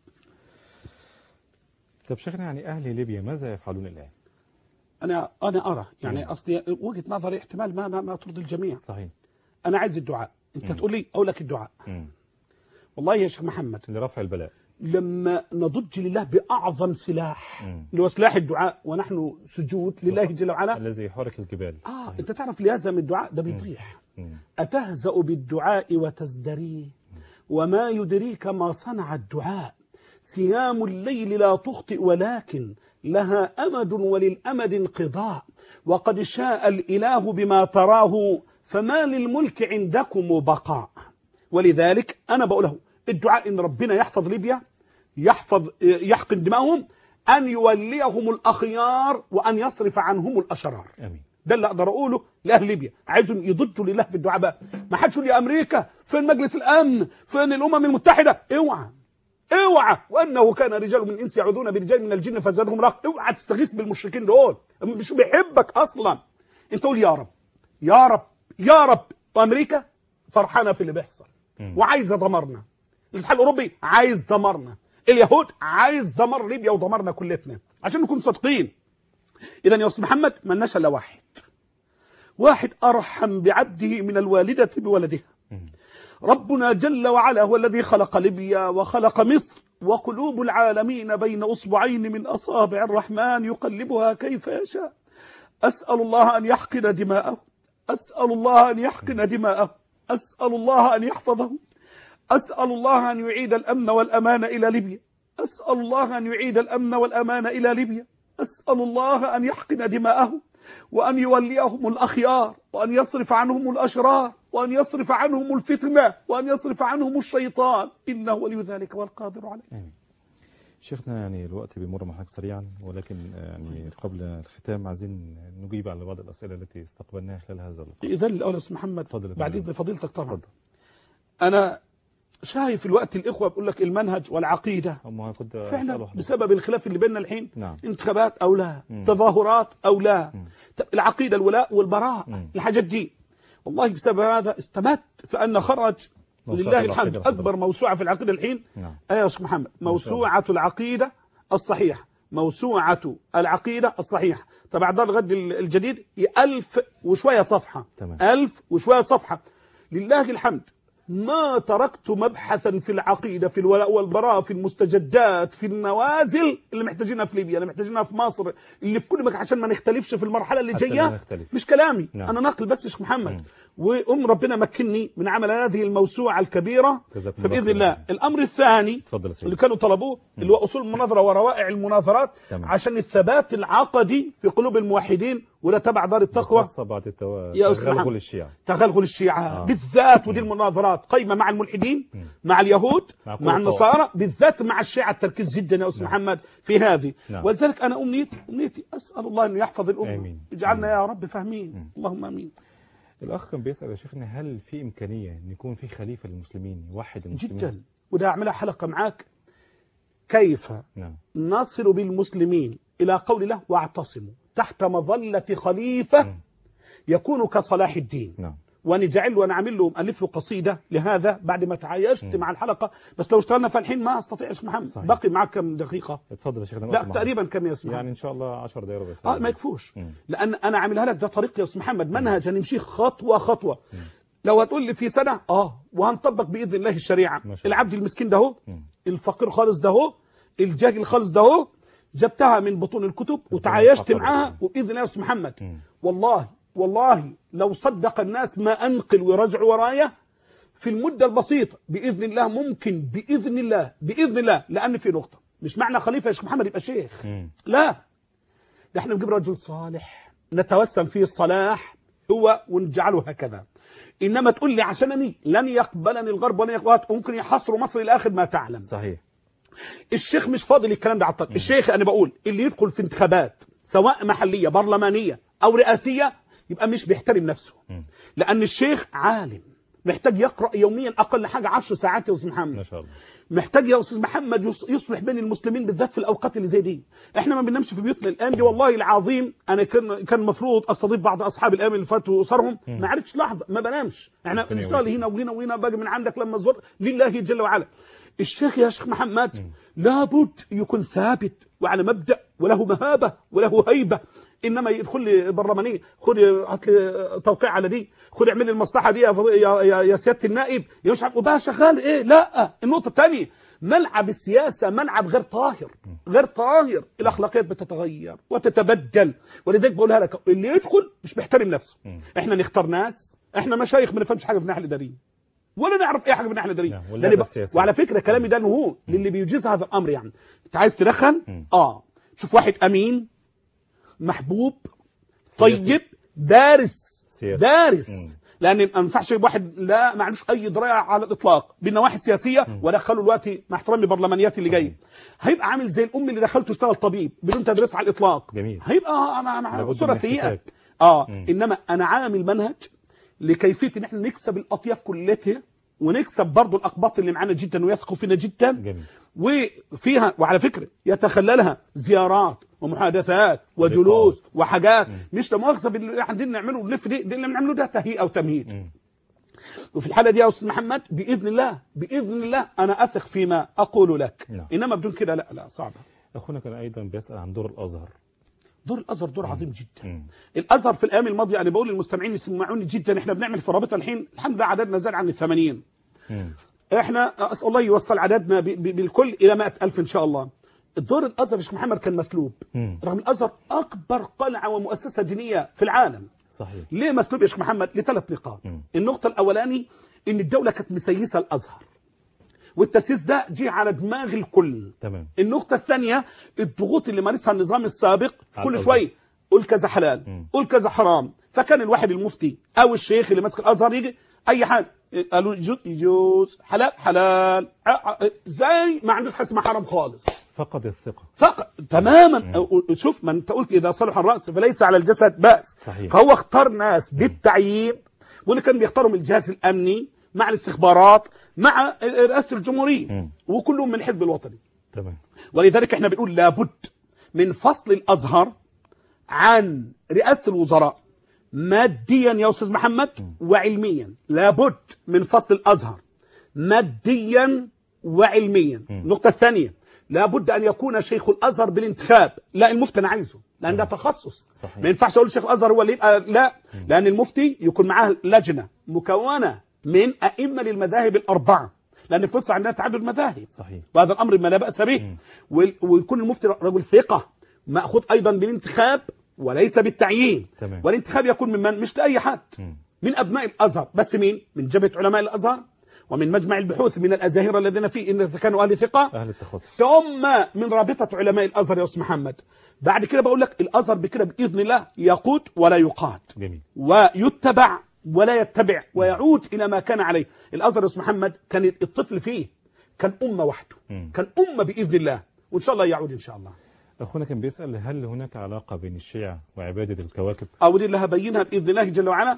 طب شيخنا يعني أهل ليبيا ماذا يفعلون الآن؟ أنا أرى يعني أصلي وجهة نظري احتمال ما ترضي الجميع. صحيح. أنا عايز الدعاء. أنت تقول لي أقول لك الدعاء. والله يا شيخ محمد لرفع البلاء. لما نضج لله بأعظم سلاح اللي هو سلاح الدعاء ونحن سجود لله جل وعلا الذي يحرك الجبال. أنت تعرف لهذا من الدعاء ده بيطيح. أتهزأ بالدعاء وتزدريه وما يدريك ما صنع الدعاء. صيام الليل لا تخطئ ولكن لها أمد وللأمد انقضاء وقد شاء الإله بما تراه فما للملك عندكم بقاء. ولذلك أنا بقوله الدعاء إن ربنا يحفظ ليبيا يحقن دماءهم أن يوليهم الأخيار وأن يصرف عنهم الأشرار. آمين. ده اللي أقدر أقوله لأهل ليبيا. عايزهم يضجوا لله في الدعاء بقى. ما حدش يقول يا أمريكا فين مجلس الأمن فين الأمم المتحدة. اوعى وأنه كان رجال من الإنس يعوذون برجال من الجن فزادهم رهقا. اوعى تستغيث بالمشركين دول، مش بيحبك أصلا. أنت قول يا رب يا رب يا رب. وأمريكا فرحانة في اللي بيحصل وعايزة دمرنا. الاتحاد الأوروبي عايز دمرنا. اليهود عايز دمر ليبيا ودمرنا كلتنا. عشان نكون صادقين. إذا يا أستاذ محمد ما لناش إلا واحد أرحم بعبده من الوالدة بولدها. ربنا جل وعلا هو الذي خلق ليبيا وخلق مصر وقلوب العالمين بين أصبعين من أصابع الرحمن يقلبها كيف يشاء. أسأل الله أن يحقن دماءه. أسأل الله أن يحقن دماءه. أسأل الله أن يحفظه. أسأل الله أن يعيد الأمن والأمان إلى ليبيا. أسأل الله أن يعيد الأمن والأمان إلى ليبيا. أسأل الله أن يحقن دماءه وأن يوليهم الأخيار وأن يصرف عنهم الأشرار وأن يصرف عنهم الفتنة وأن يصرف عنهم الشيطان إنه ولي ذلك والقادر عليه. شيخنا يعني الوقت بيمر معك سريعا ولكن يعني قبل الختام عايزين نجيب على بعض الأسئلة التي استقبلناها خلال هذا اللقاء. إذن الأول أستاذ محمد بعد إذن فضيلتك طبعا. أنا شايف الوقت الإخوة بيقول لك المنهج والعقيدة فعلا بسبب الخلاف اللي بيننا الحين. انتخابات أو لا تظاهرات أو لا العقيدة الولاء والبراء الحاجات دي. والله بسبب هذا استمت فأن خرج لله الحمد أكبر موسوعة في العقيدة الحين. يا شيخ محمد موسوعة العقيدة الصحيحة. موسوعة العقيدة الصحيحة طبعا ده الغد الجديد 1000 وشوية صفحة. 1000 وشوية صفحة. لله الحمد ما تركت مبحثا في العقيدة في الولاء والبراء في المستجدات في النوازل اللي محتاجينها في ليبيا اللي محتاجينها في مصر اللي في كل مكان عشان ما نختلفش في المرحلة اللي جاية. مش كلامي أنا ناقل بس يا شيخ محمد. ربنا مكنني من عمل هذه الموسوعة الكبيرة فبإذن الله. الأمر الثاني اللي كانوا طلبوه اللي هو أصول المناظرة وروائع المناظرات عشان الثبات العقدي في قلوب الموحدين ولا تبع دار التقوى بعد يا أستاذ محمد تغلغل الشيعة، تغلغل الشيعة بالذات، ودي المناظرات قايمة مع الملحدين، مع اليهود، مع النصارى، بالذات مع الشيعة التركيز جدا يا أستاذ محمد في هذه. ولذلك أنا أمنيتي أسأل الله أن يحفظ الأمة، اجعلنا يا رب فاهمين، اللهم آمين. الأخ كان بيسأل يا شيخنا هل في إمكانية أن يكون في خليفة للمسلمين يوحد المسلمين؟ جدا، وده أعملها حلقة معاك كيف نصل بالمسلمين إلى قول الله واعتصموا تحت مظلة خليفة يكون كصلاح الدين. ونجعل له ونعمل له ألف له قصيدة لهذا بعد ما تعايشت مع الحلقة، بس لو اشتغلنا في الحين ما استطيع يا شيخ محمد. صحيح. باقي معك كم دقيقة؟ اتفضل يا شيخنا. لا تقريبا كم يا اسمح يعني ان شاء الله 10 دقائق بس. ما يكفوش. لأن أنا عاملها لك ده طريق يا أستاذ محمد، منهج هنمشيه خطوة خطوة. لو هتقول لي في سنة وهنطبق بإذن الله الشريعة. العبد المسكين ده هو، الفقير خالص ده هو، الجاهل خالص ده هو، جبتها من بطون الكتب وتعايشت معها، وبإذن الله يا أستاذ محمد والله لو صدق الناس ما أنقل ويرجعوا ورايا في المدة البسيطة بإذن الله ممكن بإذن الله. لأن في نقطة، مش معنى خليفة يا شيخ محمد يبقى شيخ، لا، ده احنا نجيب رجل صالح نتوسم فيه الصلاح هو ونجعله هكذا. إنما تقول لي عشانني لن يقبلني الغرب ولا يقبلت، ممكن يحصروا مصر إلى آخر ما تعلم. صحيح. الشيخ مش فاضل الكلام ده على الطريق. الشيخ أنا بقول اللي يدخل في انتخابات سواء محلية برلمانية أو رئاسية يبقى مش بيحترم نفسه. لأن الشيخ عالم محتاج يقرأ يوميا أقل حاجة 10 ساعات يا أستاذ محمد. ما شاء الله. محتاج يا أستاذ محمد يصلح بين المسلمين بالذات في الأوقات اللي زي دي. احنا ما بننامش في بيوتنا الآن دي والله العظيم. أنا كان المفروض أستضيف بعض أصحاب الأيام اللي فاتوا وأسرهم، ما عرفتش لحظة، ما بنامش. احنا بنشتغل هنا وهنا وهنا، باجي من عندك لما الزر لله جل وعلا. الشيخ يا شيخ محمد لابد يكون ثابت وعلى مبدأ وله مهابة وله هيبة. انما يدخل لي برلمانيه، خد هات لي توقيع على دي، خد اعمل لي المصلحه دي يا سياده النائب، يا مش عارف وبقى شغال ايه. لا، النقطه الثانيه ملعب السياسه ملعب غير طاهر، غير طاهر. الاخلاقيات بتتغير وتتبدل، ولذلك بقولها لك اللي يدخل مش بيحترم نفسه. احنا نختار ناس، احنا مشايخ ما نفهمش حاجه في الناحيه الاداريه ولا نعرف اي حاجه في الناحيه الاداريه. وعلى فكره كلامي ده هو للي بيجيز هذا الامر. يعني انت عايز تدخن شوف واحد امين محبوب طيب دارس لان ما ينفعش واحد لا ما عندوش اي درايه على الاطلاق بالنواحي السياسيه ودخله دلوقتي مع احترامي برلمانيات اللي جايه، هيبقى عامل زي الام اللي دخلته اشتغل طبيب بدون تدريس على الاطلاق. جميل. هيبقى انا صوره سيئه. انما انا عامل منهج لكيفيه ان احنا نكسب الاطياف كلها ونكسب برضه الاقباط اللي معانا جدا ويثقوا فينا جدا. جميل. وفيها وعلى فكره يتخللها زيارات ومحادثات وجلوس وحاجات مش لمؤاخذه باللي قاعدين نعمله بنلف دي اللي بنعمله ده تهيئه وتمهيد. وفي الحاله دي يا استاذ محمد باذن الله انا اثق فيما اقول لك. انما بدون كده لا صعبه. اخونا كان ايضا بيسال عن دور الازهر. دور الازهر دور عظيم جدا. الازهر في الايام الماضيه انا بقول للمستمعين يسمعوني جدا، احنا بنعمل في رابطه الحين الحمد لله عددنا زاد عن 80. احنا اسال الله يوصل عددنا بالكل الى 100,000 ان شاء الله. الدور الازهر يا شيخ محمد كان مسلوب، رغم الازهر اكبر قلعه ومؤسسه دينيه في العالم. صحيح. ليه مسلوب يا شيخ محمد؟ لثلاث نقاط. النقطه الاولاني ان الدوله كانت مسيسه الازهر والتسييس ده جه على دماغ الكل. تمام. النقطه الثانيه الضغوط اللي مارسها النظام السابق كل شويه قول كذا حلال قول كذا حرام، فكان الواحد المفتي او الشيخ اللي ماسك الازهر يجي اي حاجه قالوا يجوز حلال زي ما عندوش حاجه اسمها حرام خالص. فقد الثقه تماما. شوف ما انت قلت اذا صلح الراس فليس على الجسد باس. صحيح. فهو اختار ناس بالتعيين، واللي كان بيختارهم الجهاز الامني مع الاستخبارات مع رئاسه الجمهوريه وكلهم من الحزب الوطني. تمام. ولذلك احنا بنقول لابد من فصل الازهر عن رئاسه الوزراء ماديا يا استاذ محمد وعلميا. لابد من فصل الازهر ماديا وعلميا. النقطه الثانيه لابد ان يكون شيخ الازهر بالانتخاب. لا المفتي انا عايزه لان ده تخصص. صحيح. ما ينفعش اقول شيخ الازهر هو اللي يبقى لا. لان المفتي يكون معاه لجنه مكونه من ائمه للمذاهب الاربعه، لان في مصر عندنا تعدد مذاهب. صحيح. وهذا الامر ما لا باس به. ويكون المفتي رجل ثقه ماخوذ ايضا بالانتخاب وليس بالتعيين. تمام. والانتخاب يكون من مش لاي حد، من ابناء الازهر، بس مين؟ من جبهه علماء الازهر ومن مجمع البحوث من الأزاهرة الذين فيه إن كانوا أهل ثقة، أهل التخصص، ثم من رابطة علماء الأزهر يا أستاذ محمد. بعد كده بقول لك الأزهر بكده بإذن الله يقود ولا يقاد، جميل، ويتبع ولا يتبع، ويعود إلى ما كان عليه. الأزهر يا أستاذ محمد كان الطفل فيه كان أمة وحده، كان أمة بإذن الله، وإن شاء الله يعود إن شاء الله. أخونا كان بيسأل هل هناك علاقة بين الشيعة وعبادة الكواكب؟ أود الله هبينها بإذن الله جل وعلا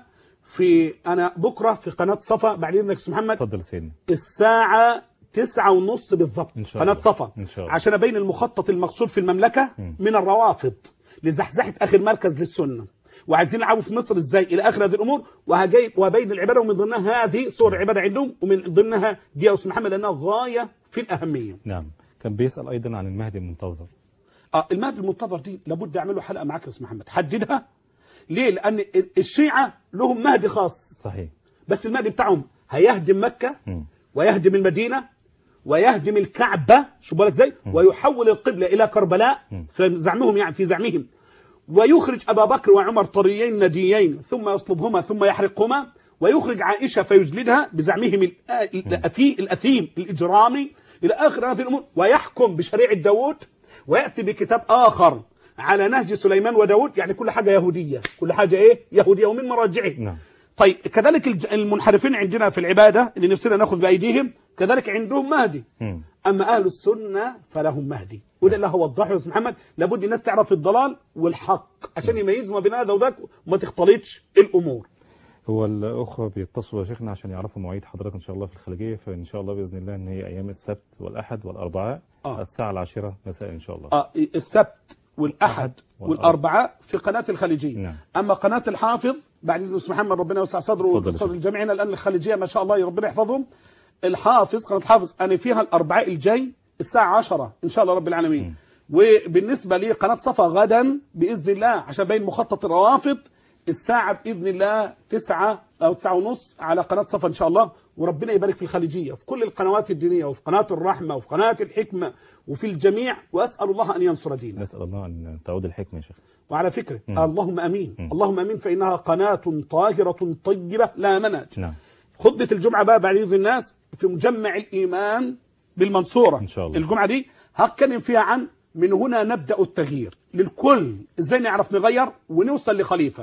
أنا بكرة في قناة صفا بعد إذنك يا أستاذ محمد. اتفضل سيدنا. الساعة 9:30 بالضبط قناة صفا، إن شاء الله. عشان أبين المخطط المقصود في المملكة من الروافض لزحزحة آخر مركز للسنة، وعايزين يلعبوا في مصر ازاي الى اخر هذه الامور، وبين العباده، ومن ضمنها هذه صور العباده عندهم، ومن ضمنها دي يا استاذ محمد لانها غايه في الاهميه. نعم. كان بيسال ايضا عن المهدي المنتظر. المهدي المنتظر دي لابد اعمل له حلقه معاك يا استاذ محمد، حددها. ليه؟ لان الشيعه لهم مهدي خاص، صحيح، بس المهدي بتاعهم هيهدم مكه ويهدم المدينه ويهدم الكعبه، شو بالك ازاي، ويحول القبله الى كربلاء في زعمهم، يعني في زعمهم، ويخرج أبا بكر وعمر طريين نديين ثم يصلبهما ثم يحرقهما، ويخرج عائشة فيجلدها بزعمهم الأثيم الإجرامي إلى آخر هذه الأمور، ويحكم بشريعة داود، ويأتي بكتاب آخر على نهج سليمان وداود، يعني كل حاجة يهودية، كل حاجة إيه؟ يهودية ومن مراجعه. نعم. طيب كذلك المنحرفين عندنا في العبادة اللي نفسنا نأخذ بأيديهم كذلك عندهم مهدي. أما أهل السنة فلهم مهدي، وده اللي هو وضحه يا أستاذ محمد. لابد الناس تعرف الضلال والحق عشان يميزوا ما بين هذا وذاك وما تختلطش الأمور. هو الأخوة بيتصلوا يا شيخنا عشان يعرفوا مواعيد حضرتك إن شاء الله في الخليجية، فإن شاء الله بإذن الله إن هي أيام السبت والأحد والأربعاء الساعة 10 مساء إن شاء الله. السبت والأحد والأربعاء في قناة الخليجية. نعم. أما قناة الحافظ بعد إذن أستاذ محمد ربنا يوسع صدره وصدر الجميع الآن الخليجية ما شاء الله ربنا يحفظهم. الحافظ قناة الحافظ أنا فيها الأربعاء الجاي الساعة 10 إن شاء الله رب العالمين. وبالنسبة لي قناة صفا غدا بإذن الله عشان بين مخطط الروافض الساعة بإذن الله 9 أو 9:30 على قناة صفا إن شاء الله. وربنا يبارك في الخليجية وفي كل القنوات الدينية وفي قناة الرحمة وفي قناة الحكمة وفي الجميع، وأسأل الله أن ينصر دينه. نسأل الله أن تعود الحكمة يا شيخ. وعلى فكرة اللهم أمين، اللهم أمين، فإنها قناة طاهرة طيبة لا منهج. نعم. خطبة الجمعة بقى بعد إذن الناس في مجمع الإيمان بالمنصورة إن شاء الله. الجمعة دي هتكلم فيها عن من هنا نبدأ التغيير للكل، إزاي نعرف نغير ونوصل لخليفة.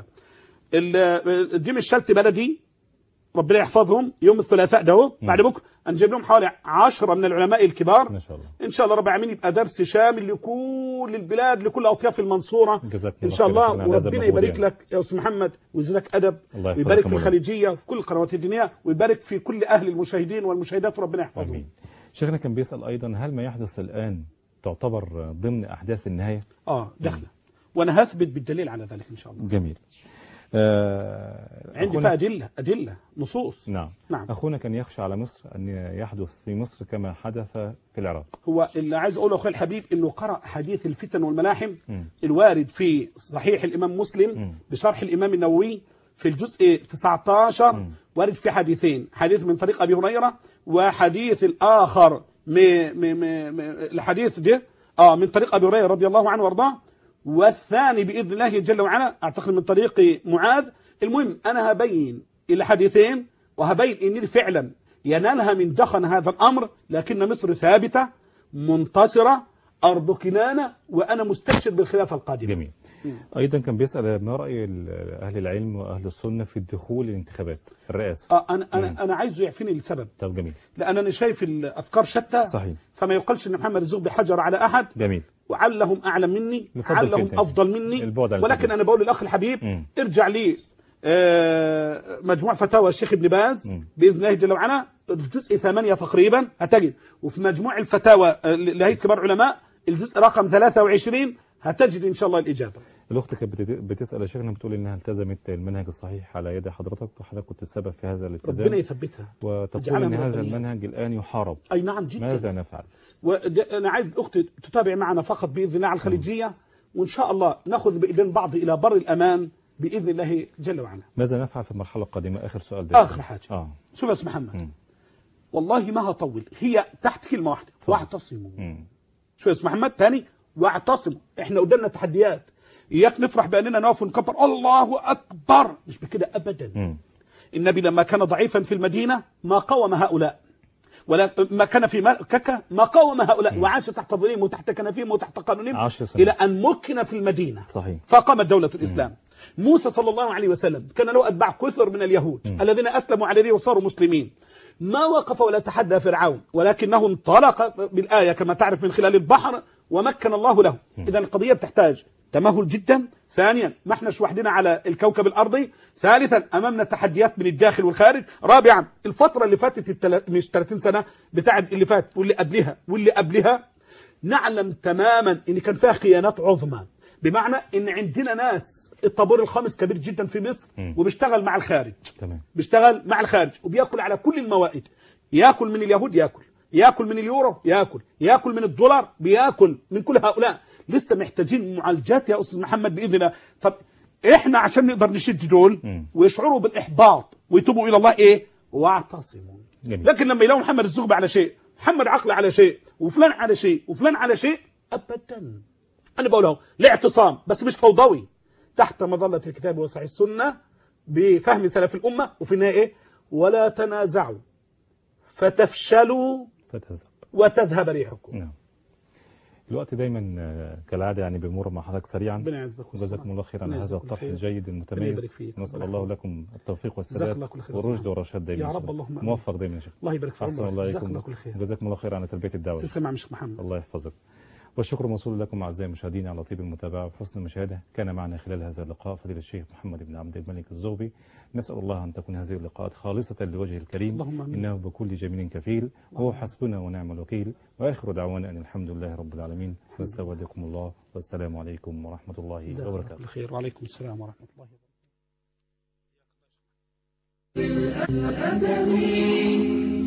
الجيم الشلت بلدي ربنا يحفظهم يوم الثلاثاء ده بعد بكره هنجيب لهم حوالي 10 من العلماء الكبار ما شاء الله. ان شاء الله رب العالمين، يبقى درس شامل لكل البلاد لكل اطياف المنصوره ان شاء الله. وربنا يبارك لك يا استاذ محمد ويزيدك ادب، ويبارك في الخليجيه وفي كل القنوات الدينيه، ويبارك في كل اهل المشاهدين والمشاهدات وربنا يحفظهم. شيخنا كان بيسال ايضا هل ما يحدث الان تعتبر ضمن احداث النهايه؟ داخله، وانا هثبت بالدليل على ذلك ان شاء الله. جميل. عندي فيها أدلة نصوص. نعم. أخونا كان يخشى على مصر أن يحدث في مصر كما حدث في العراق. هو اللي عايز أقوله أخي الحبيب إنه قرأ حديث الفتن والملاحم الوارد في صحيح الإمام مسلم بشرح الإمام النووي في الجزء 19 وارد في حديثين، حديث من طريق أبي هريرة وحديث الآخر الحديث ده من طريق أبي هريرة رضي الله عنه وارضاه، والثاني بإذن الله جل وعلا أعتقد من طريق معاذ. المهم أنا هبين الحديثين وهبين إن فعلا ينالها من دخن هذا الأمر، لكن مصر ثابتة منتصرة أرض كنانة، وأنا مستبشر بالخلافة القادمة. جميل. أيضا كان بيسأل ما رأي أهل العلم وأهل السنة في الدخول الانتخابات الرئاسة. أنا عايزه يعفيني السبب. طب جميل. لأن أنا شايف الأفكار شتى. صحيح. فما يقالش إن محمد يزوق بحجر على أحد. جميل. وعلهم أعلم مني، علهم أفضل مني، ولكن أنا بقول للأخ الحبيب ارجع لي مجموع فتاوى الشيخ ابن باز بإذن الله جل وعلا الجزء 8 تقريبا هتجد، وفي مجموع الفتاوى لهيئة كبار علماء الجزء رقم 23 هتجد إن شاء الله الإجابة. الأخت كانت بتسأل يا شيخنا بتقول إنها التزمت المنهج الصحيح على يد حضرتك، وحضرتك كنت السبب في هذا الالتزام. ربنا يثبتها. وتقول إن هذا المنهج الآن يحارب. أي نعم جدا. ماذا نفعل؟ وأنا عايز الأخت تتابع معنا فقط بإذن الله على الخليجية، وإن شاء الله نأخذ بإيدين بعض إلى بر الأمان بإذن الله جل وعلا. ماذا نفعل في المرحلة القادمة؟ آخر سؤال ده. آخر حاجة. شوف يا أستاذ محمد. والله ما هطول، هي تحت كلمة واحدة، واعتصموا. شوف يا أستاذ محمد تاني، واعتصموا. إحنا قدامنا تحديات، إياك نفرح بأننا نقف ونكبر الله أكبر، مش بكده أبدا. النبي لما كان ضعيفا في المدينة ما قاوم هؤلاء، ولا ما كان في مكة ما قاوم هؤلاء، وعاش تحت ظلهم وتحت كنفهم وتحت قانونهم إلى أن مكن في المدينة. صحيح. فقامت دولة الإسلام. موسى صلى الله عليه وسلم كان له أتباع كثر من اليهود الذين أسلموا عليه وصاروا مسلمين. ما وقف ولا تحدى فرعون، ولكنه انطلق بالآية كما تعرف من خلال البحر ومكن الله له. إذا القضية بتحتاج تمهل جدا. ثانيا ما احناش وحدنا على الكوكب الأرضي. ثالثا أمامنا تحديات من الداخل والخارج. رابعا الفترة اللي فاتت مش 30 سنة بتاعت اللي فات واللي قبلها نعلم تماما ان كان فيها خيانات عظمى، بمعنى ان عندنا ناس الطابور الخامس كبير جدا في مصر وبيشتغل مع الخارج. تمام. بيشتغل مع الخارج وبياكل على كل الموائد، ياكل من اليهود، ياكل من اليورو، ياكل من الدولار، بياكل من كل هؤلاء. لسه محتاجين معالجات يا استاذ محمد باذن الله. طب احنا عشان نقدر نشد دول ويشعروا بالاحباط ويتوبوا الى الله واعتصموا. لكن لما يلاقوا محمد الزغبي على شيء، محمد عقل على شيء، وفلان على شيء، وفلان على شيء، ابدا. انا بقول اهو الاعتصام بس مش فوضوي، تحت مظله الكتاب وصحيح السنه بفهم سلف الامه، وفي النهايه ولا تنازعوا فتفشلوا وتذهب ريحكم. نعم. الوقت دايما كالعاده يعني بيمر مع حضرتك سريعا. ربنا يعزك وجزاكم الله خيرا على هذا الطرح الجيد المتميز. نسال الله لكم التوفيق والسداد والرشد والرشاد دايما. يا رب اللهم موفق دايما يا شيخ. الله يبارك فيك. جزاكم الله خير على تلبيه الدعوه. تسلم يا شيخ محمد. الله يحفظك. والشكر موصول لكم اعزائي المشاهدين على طيب المتابعه وحسن المشاهده. كان معنا خلال هذا اللقاء فضيله الشيخ محمد بن عبد الملك الزغبي. نسال الله ان تكون هذه اللقاءات خالصه لوجهه الكريم، انه بكل جميل كفيل وهو حسبنا ونعم الوكيل. واخر دعوانا ان الحمد لله رب العالمين. نستودعكم الله والسلام عليكم ورحمه الله وبركاته. بالخير. وعليكم السلام ورحمه الله وبركاته.